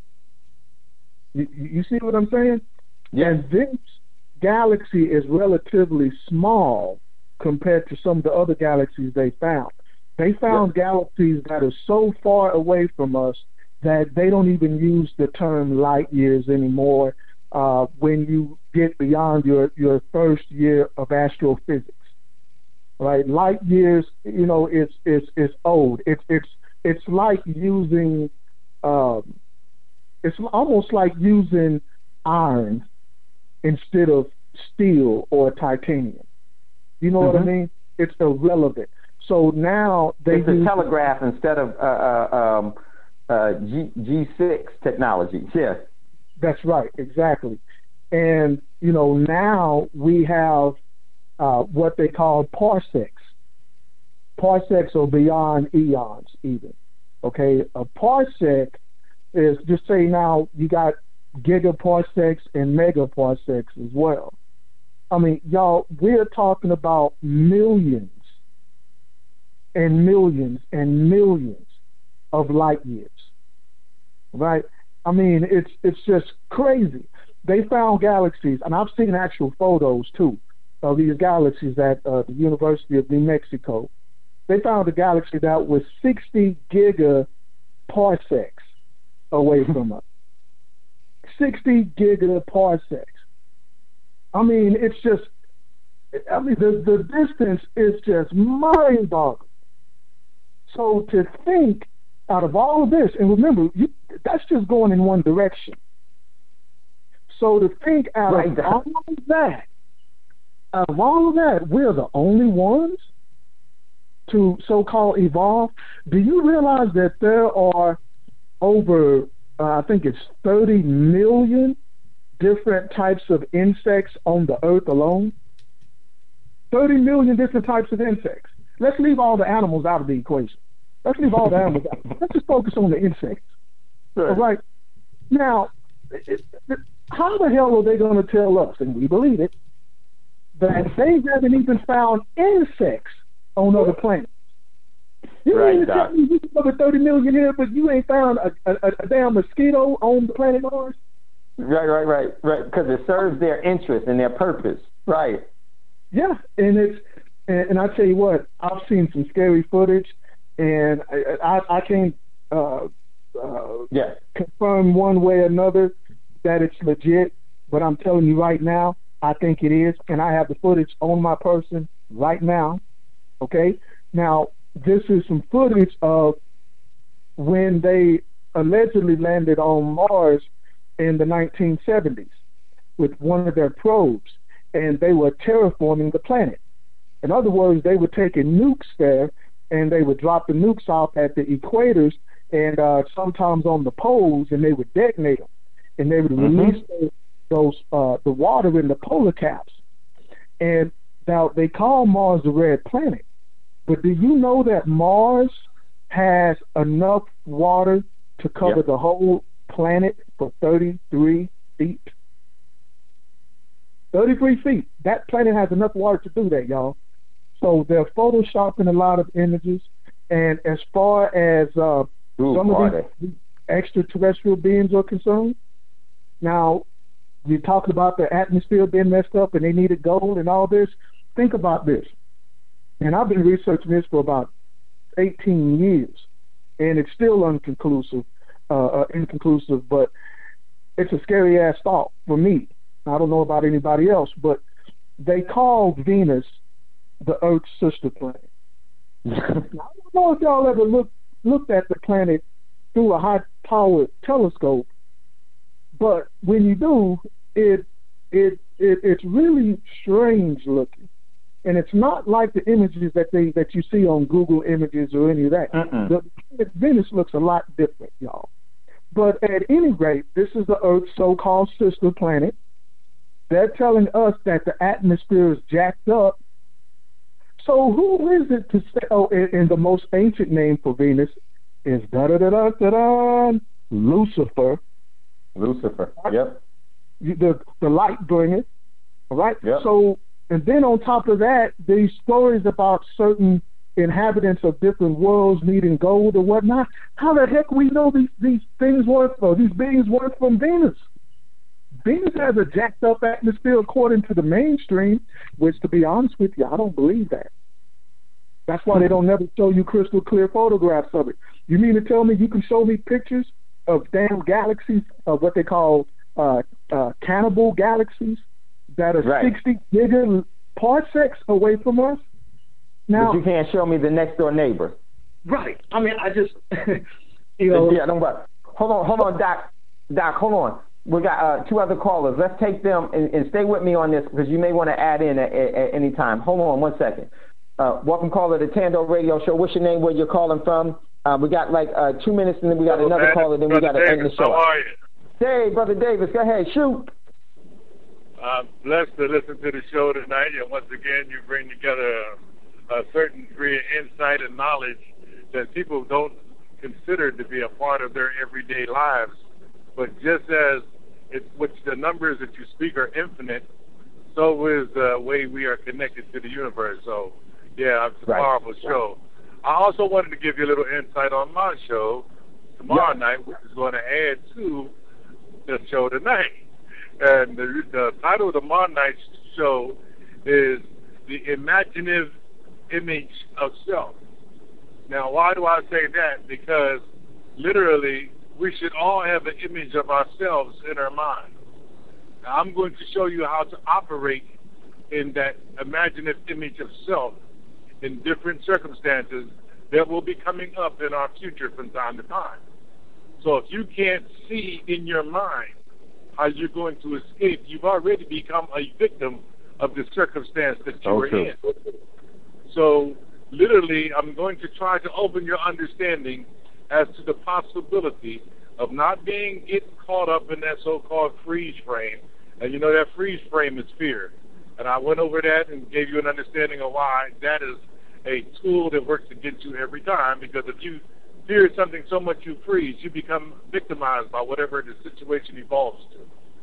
You, you see what I'm saying? Yeah. And this galaxy is relatively small compared to some of the other galaxies they found. They found yeah. galaxies that are so far away from us that they don't even use the term light years anymore uh, when you get beyond your, your first year of astrophysics. Right, light years, you know, it's it's it's old. It's it's it's like using, um, it's almost like using iron instead of steel or titanium. You know mm-hmm. what I mean? It's irrelevant. So now they it's use a telegraph instead of uh, uh, um, uh, G G six technology. Yeah, that's right, exactly. And you know, now we have. Uh, what they call parsecs. Parsecs are beyond eons, even. Okay, a parsec is, just say now you got gigaparsecs and megaparsecs as well. I mean, y'all, we're talking about millions and millions and millions of light years, right? I mean, it's it's just crazy. They found galaxies, and I've seen actual photos too. Of these galaxies at uh, the University of New Mexico. They found a galaxy that was sixty gigaparsecs away from us. sixty gigaparsecs. I mean, it's just, I mean, the, the distance is just mind-boggling. So to think out of all of this, and remember, you, that's just going in one direction. So to think out right. of all of that, Out of all of that, we're the only ones to so-called evolve. Do you realize that there are over, uh, I think it's thirty million different types of insects on the Earth alone? thirty million different types of insects. Let's leave all the animals out of the equation. Let's leave all the animals out. Let's just focus on the insects. Right. All right. Now, it, it, how the hell are they going to tell us, and we believe it, that they haven't even found insects on other planets? You right, mean to tell me you covered thirty million here, but you ain't found a, a, a damn mosquito on the planet Mars? Right, right, right, right. Because it serves their interest and their purpose. Right. Yeah, and it's and, and I tell you what, I've seen some scary footage, and I I, I can't uh, uh, yeah. confirm one way or another that it's legit, but I'm telling you right now, I think it is, and I have the footage on my person right now. Okay, now this is some footage of when they allegedly landed on Mars in the nineteen seventies with one of their probes, and they were terraforming the planet. In other words, they were taking nukes there, and they would drop the nukes off at the equators and uh, sometimes on the poles, and they would detonate them, and they would mm-hmm. release those, those uh, the water in the polar caps. And now they call Mars the red planet, but do you know that Mars has enough water to cover yep. the whole planet for thirty-three feet? thirty-three feet. That planet has enough water to do that, y'all. So they're photoshopping a lot of images. And as far as uh, Ooh, some of these extraterrestrial beings are concerned, now you're talking about the atmosphere being messed up and they needed gold and all this. Think about this. And I've been researching this for about eighteen years, and it's still inconclusive, uh, uh, inconclusive, but it's a scary ass thought for me. I don't know about anybody else, but they call Venus the Earth's sister planet. Now, I don't know if y'all ever look, looked at the planet through a high-powered telescope, but when you do, it it, it it's really strange looking, and it's not like the images that they that you see on Google Images or any of that. The, Venus looks a lot different, y'all. But at any rate, this is the Earth's so-called sister planet. They're telling us that the atmosphere is jacked up. So who is it to say? Oh, and, and the most ancient name for Venus is da da da da da da Lucifer. Lucifer. Yep. The the light bringer. All right. Yep. So, and then on top of that, these stories about certain inhabitants of different worlds needing gold or whatnot. How the heck we know these these things weren't or these beings weren't from Venus? Venus has a jacked up atmosphere according to the mainstream, which, to be honest with you, I don't believe that. That's why they don't never show you crystal clear photographs of it. You mean to tell me you can show me pictures of damn galaxies, of what they call uh, uh, cannibal galaxies that are right. sixty giga parsecs away from us? Now, but you can't show me the next door neighbor. Right. I mean, I just, you know. Yeah, don't worry. Hold on, hold on, Doc. Doc, hold on. We got uh, two other callers. Let's take them and, and stay with me on this because you may want to add in at, at, at any time. Hold on one second. Uh, welcome, caller, to Tando Radio Show. What's your name? Where you're calling from? Uh, we got like uh, two minutes, and then we got Hello, another man. caller. Then we got to end the show. How are you? Hey, Brother Davis, go ahead, shoot. I'm blessed to listen to the show tonight, and once again, you bring together a, a certain degree of insight and knowledge that people don't consider to be a part of their everyday lives. But just as It's, which the numbers that you speak are infinite, so is the way we are connected to the universe. So, yeah, it's a right. powerful show. I also wanted to give you a little insight on my show tomorrow yeah. night, which is going to add to the show tonight. And the, the title of tomorrow night's show is The Imaginative Image of Self. Now, why do I say that? Because literally, we should all have an image of ourselves in our mind. Now, I'm going to show you how to operate in that imaginative image of self in different circumstances that will be coming up in our future from time to time. So if you can't see in your mind how you're going to escape, you've already become a victim of the circumstance that you oh, were true. in. So literally, I'm going to try to open your understanding as to the possibility of not being getting caught up in that so-called freeze frame. And you know that freeze frame is fear. And I went over that and gave you an understanding of why that is a tool that works against you every time, because if you fear something so much you freeze, you become victimized by whatever the situation evolves to.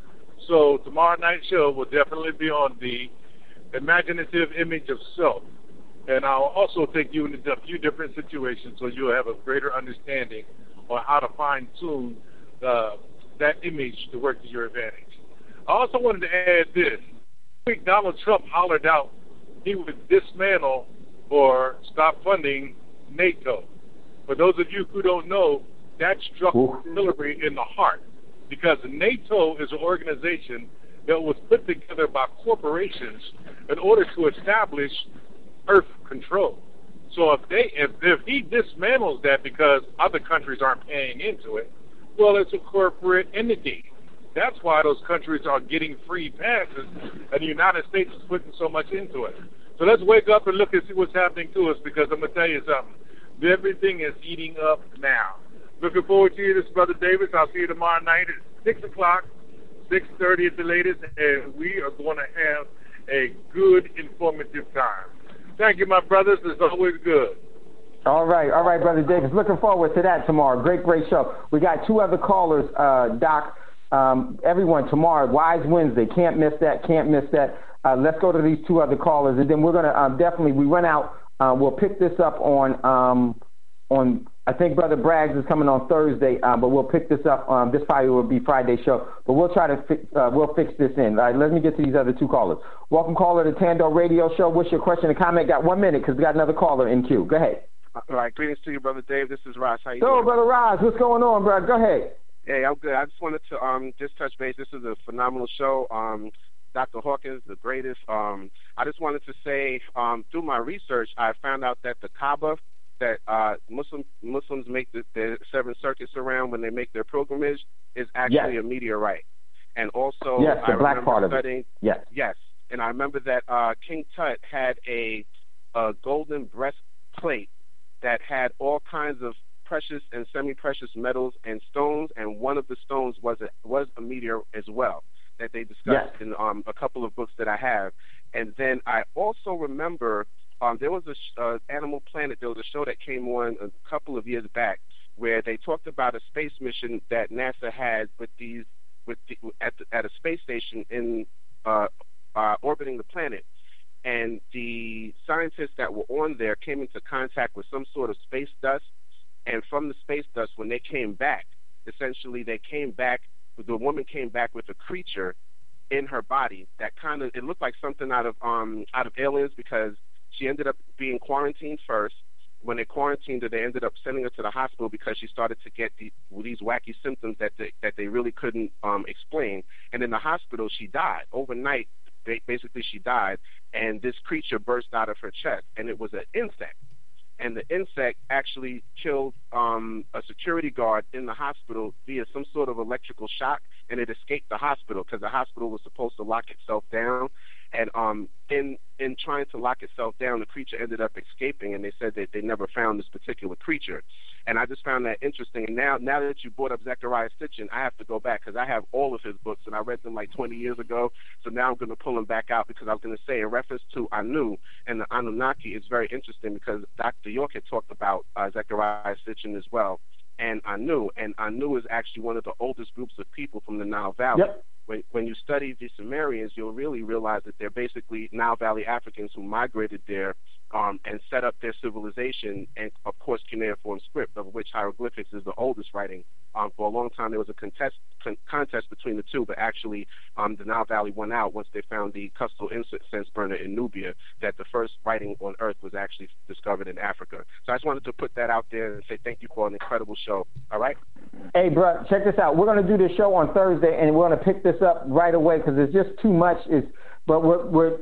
So tomorrow night's show will definitely be on the imaginative image of self. And I'll also take you into a few different situations so you'll have a greater understanding on how to fine-tune uh, that image to work to your advantage. I also wanted to add this. I think Donald Trump hollered out he would dismantle or stop funding NATO. For those of you who don't know, that struck Hillary in the heart, because NATO is an organization that was put together by corporations in order to establish Earth control. So if they, if, if he dismantles that because other countries aren't paying into it, well, it's a corporate entity. That's why those countries are getting free passes, and the United States is putting so much into it. So let's wake up and look and see what's happening to us, because I'm going to tell you something. Everything is eating up now. Looking forward to you. This is Brother Davis. I'll see you tomorrow night at six o'clock, six thirty at the latest, and we are going to have a good, informative time. Thank you, my brothers. It's always good. All right, all right, Brother Davis. Looking forward to that tomorrow. Great, great show. We got two other callers, uh, Doc. Um, everyone, tomorrow, Wise Wednesday. Can't miss that, can't miss that. Uh, let's go to these two other callers, and then we're going to um, definitely, we run out, uh, we'll pick this up on, um, on I think Brother Braggs is coming on Thursday, uh, but we'll pick this up. Um, this probably will be Friday's show, but we'll try to fix, uh, we'll fix this in. All right, let me get to these other two callers. Welcome, caller, to Tando Radio Show. What's your question or comment? Got one minute because we got another caller in queue. Go ahead. All right, greetings to you, Brother Dave. This is Ross. How you so, doing? Brother Ross, what's going on, bro? Go ahead. Hey, I'm good. I just wanted to um just touch base. This is a phenomenal show. Um, Doctor Hawkins, the greatest. Um, I just wanted to say, um, through my research, I found out that the Kaaba that uh, Muslim Muslims make the, the seven circuits around when they make their pilgrimage is actually yes. a meteorite. And also, yes, the I black part of studying, it. Yes, yes. And I remember that uh, King Tut had a, a golden breastplate that had all kinds of precious and semi-precious metals and stones, and one of the stones was a, was a meteor as well that they discussed yes. in um, a couple of books that I have. And then I also remember um, there was a sh- uh, Animal Planet. There was a show that came on a couple of years back where they talked about a space mission that NASA had with these with the, at the, at a space station in uh, uh, orbiting the planet. And the scientists that were on there came into contact with some sort of space dust. And from the space dust, when they came back, essentially they came back, the woman came back with a creature in her body that kind of, it looked like something out of um out of Aliens, because she ended up being quarantined first. When they quarantined her, they ended up sending her to the hospital because she started to get the, these wacky symptoms that they, that they really couldn't um, explain. And in the hospital, she died. Overnight, basically she died, and this creature burst out of her chest, and it was an insect. And the insect actually killed um, a security guard in the hospital via some sort of electrical shock, and it escaped the hospital because the hospital was supposed to lock itself down. And um, in in trying to lock itself down, the creature ended up escaping, and they said that they never found this particular creature. And I just found that interesting. And now, now that you brought up Zecharia Sitchin, I have to go back because I have all of his books, and I read them like twenty years ago. So now I'm going to pull them back out because I was going to say, in reference to Anu and the Anunnaki, it's very interesting because Doctor York had talked about uh, Zecharia Sitchin as well, and Anu. And Anu is actually one of the oldest groups of people from the Nile Valley. Yep. When, when you study the Sumerians, you'll really realize that they're basically Nile Valley Africans who migrated there um, and set up their civilization, and, of course, cuneiform script, of which hieroglyphics is the oldest writing. Um, for a long time, there was a contest con- contest between the two, but actually um, the Nile Valley won out once they found the Custal incense burner in Nubia, that the first writing on Earth was actually discovered in Africa. So I just wanted to put that out there and say thank you for an incredible show. All right? Hey, bro, check this out. We're going to do this show on Thursday, and we're going to pick this up right away because it's just too much. It's, but we're, we're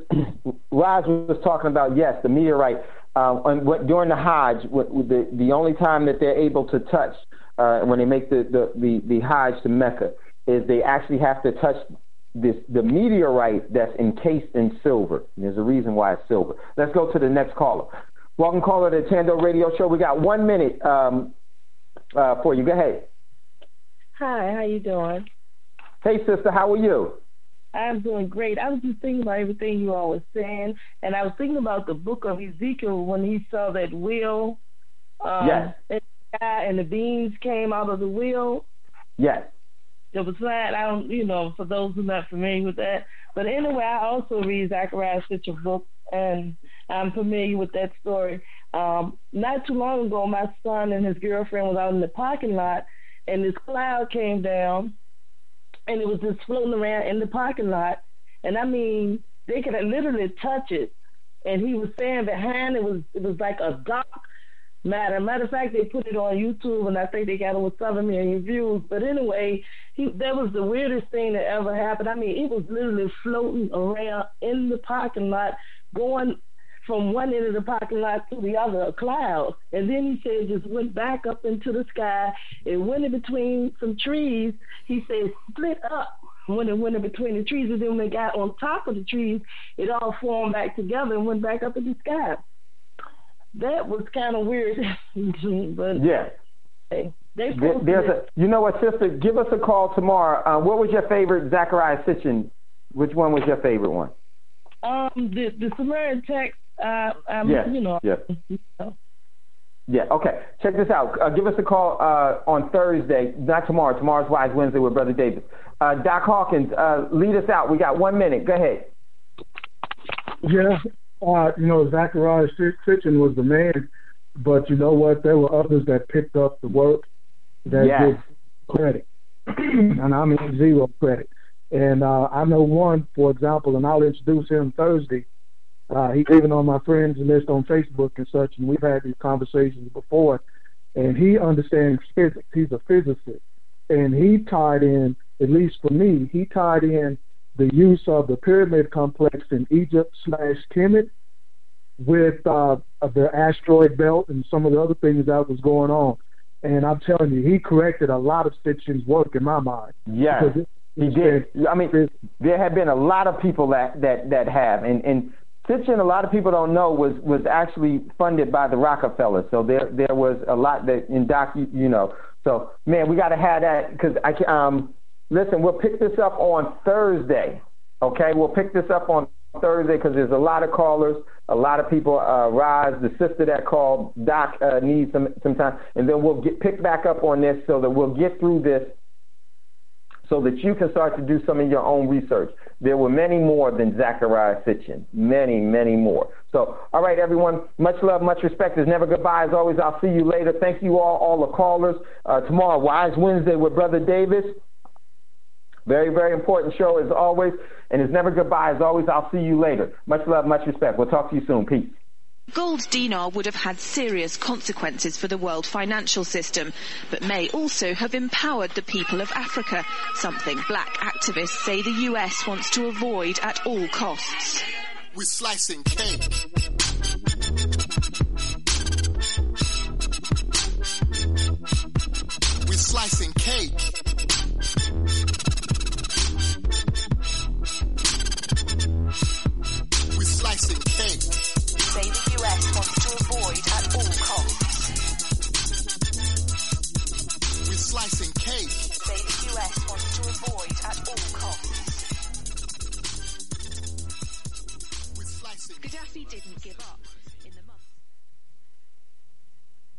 Raj was talking about, yes, the meteorite. Uh, and what, during the Hajj, what, the, the only time that they're able to touch uh, when they make the, the, the, the Hajj to Mecca is they actually have to touch this the meteorite that's encased in silver. And there's a reason why it's silver. Let's go to the next caller. Welcome, caller, to the Tando Radio Show. We got one minute um, uh, for you. Go ahead. Hi, how you doing? Hey, sister, how are you? I'm doing great. I was just thinking about everything you all were saying, and I was thinking about the book of Ezekiel when he saw that wheel. Um, yes. And the, guy and the beans came out of the wheel. Yes. It was that, I don't, you know, for those who are not familiar with that. But anyway, I also read Zachariah Sitchin's book, and I'm familiar with that story. Um, not too long ago, my son and his girlfriend was out in the parking lot, and this cloud came down, and it was just floating around in the parking lot. And I mean, they could literally touch it. And he was saying behind it was it was like a dark matter. Matter of fact, they put it on YouTube, and I think they got over seven million views. But anyway, he, that was the weirdest thing that ever happened. I mean, it was literally floating around in the parking lot, going from one end of the parking lot to the other, a cloud. And then he said it just went back up into the sky. It went in between some trees. He said split up when it went in between the trees. And then when it got on top of the trees, it all formed back together and went back up in the sky. That was kind of weird. But yeah. Hey, they there, there's a, you know what, sister? Give us a call tomorrow. Uh, what was your favorite Zachariah Sitchin? Which one was your favorite one? Um, the the Sumerian text. Uh, um, yes. You know. Yes. You know. Yeah. Okay. Check this out. Uh, give us a call uh, on Thursday, not tomorrow. Tomorrow's Wise Wednesday with Brother Davis. Uh, Doc Hawkins, uh, lead us out. We got one minute. Go ahead. Yeah. Uh, you know, Zachariah Sitchin was the man, but you know what? There were others that picked up the work that yes. did credit, and I mean zero credit. And uh, I know one, for example, and I'll introduce him Thursday. Uh, he's even on my friends list on Facebook and such, and we've had these conversations before. And he understands physics. He's a physicist, and he tied in, at least for me, he tied in the use of the pyramid complex in Egypt slash Kemet with uh, the asteroid belt and some of the other things that was going on. And I'm telling you, he corrected a lot of Sitchin's work in my mind. Yeah, he did. I mean, there have been a lot of people that, that, that have. And, and Sitchin, a lot of people don't know, was, was actually funded by the Rockefellers. So there there was a lot that in Doc, you, you know. So, man, we got to have that because I can, um, listen, we'll pick this up on Thursday, okay? We'll pick this up on Thursday because there's a lot of callers, a lot of people. Uh, Roz, the sister that called, Doc uh, needs some, some time. And then we'll get pick back up on this so that we'll get through this so that you can start to do some of your own research. There were many more than Zachariah Sitchin. Many, many more. So, all right, everyone, much love, much respect. There's never goodbye. As always, I'll see you later. Thank you all, all the callers. Uh, tomorrow, Wise Wednesday with Brother Davis. Very, very important show as always. And it's never goodbye. As always, I'll see you later. Much love, much respect. We'll talk to you soon. Peace. Gold dinar would have had serious consequences for the world financial system, but may also have empowered the people of Africa, something black activists say the U S wants to avoid at all costs. We're slicing cake. We're slicing cake. We're slicing cake. Say the U S wants to avoid at all costs. We're slicing cake. Say the U S wants to avoid at all costs. Gaddafi didn't give up.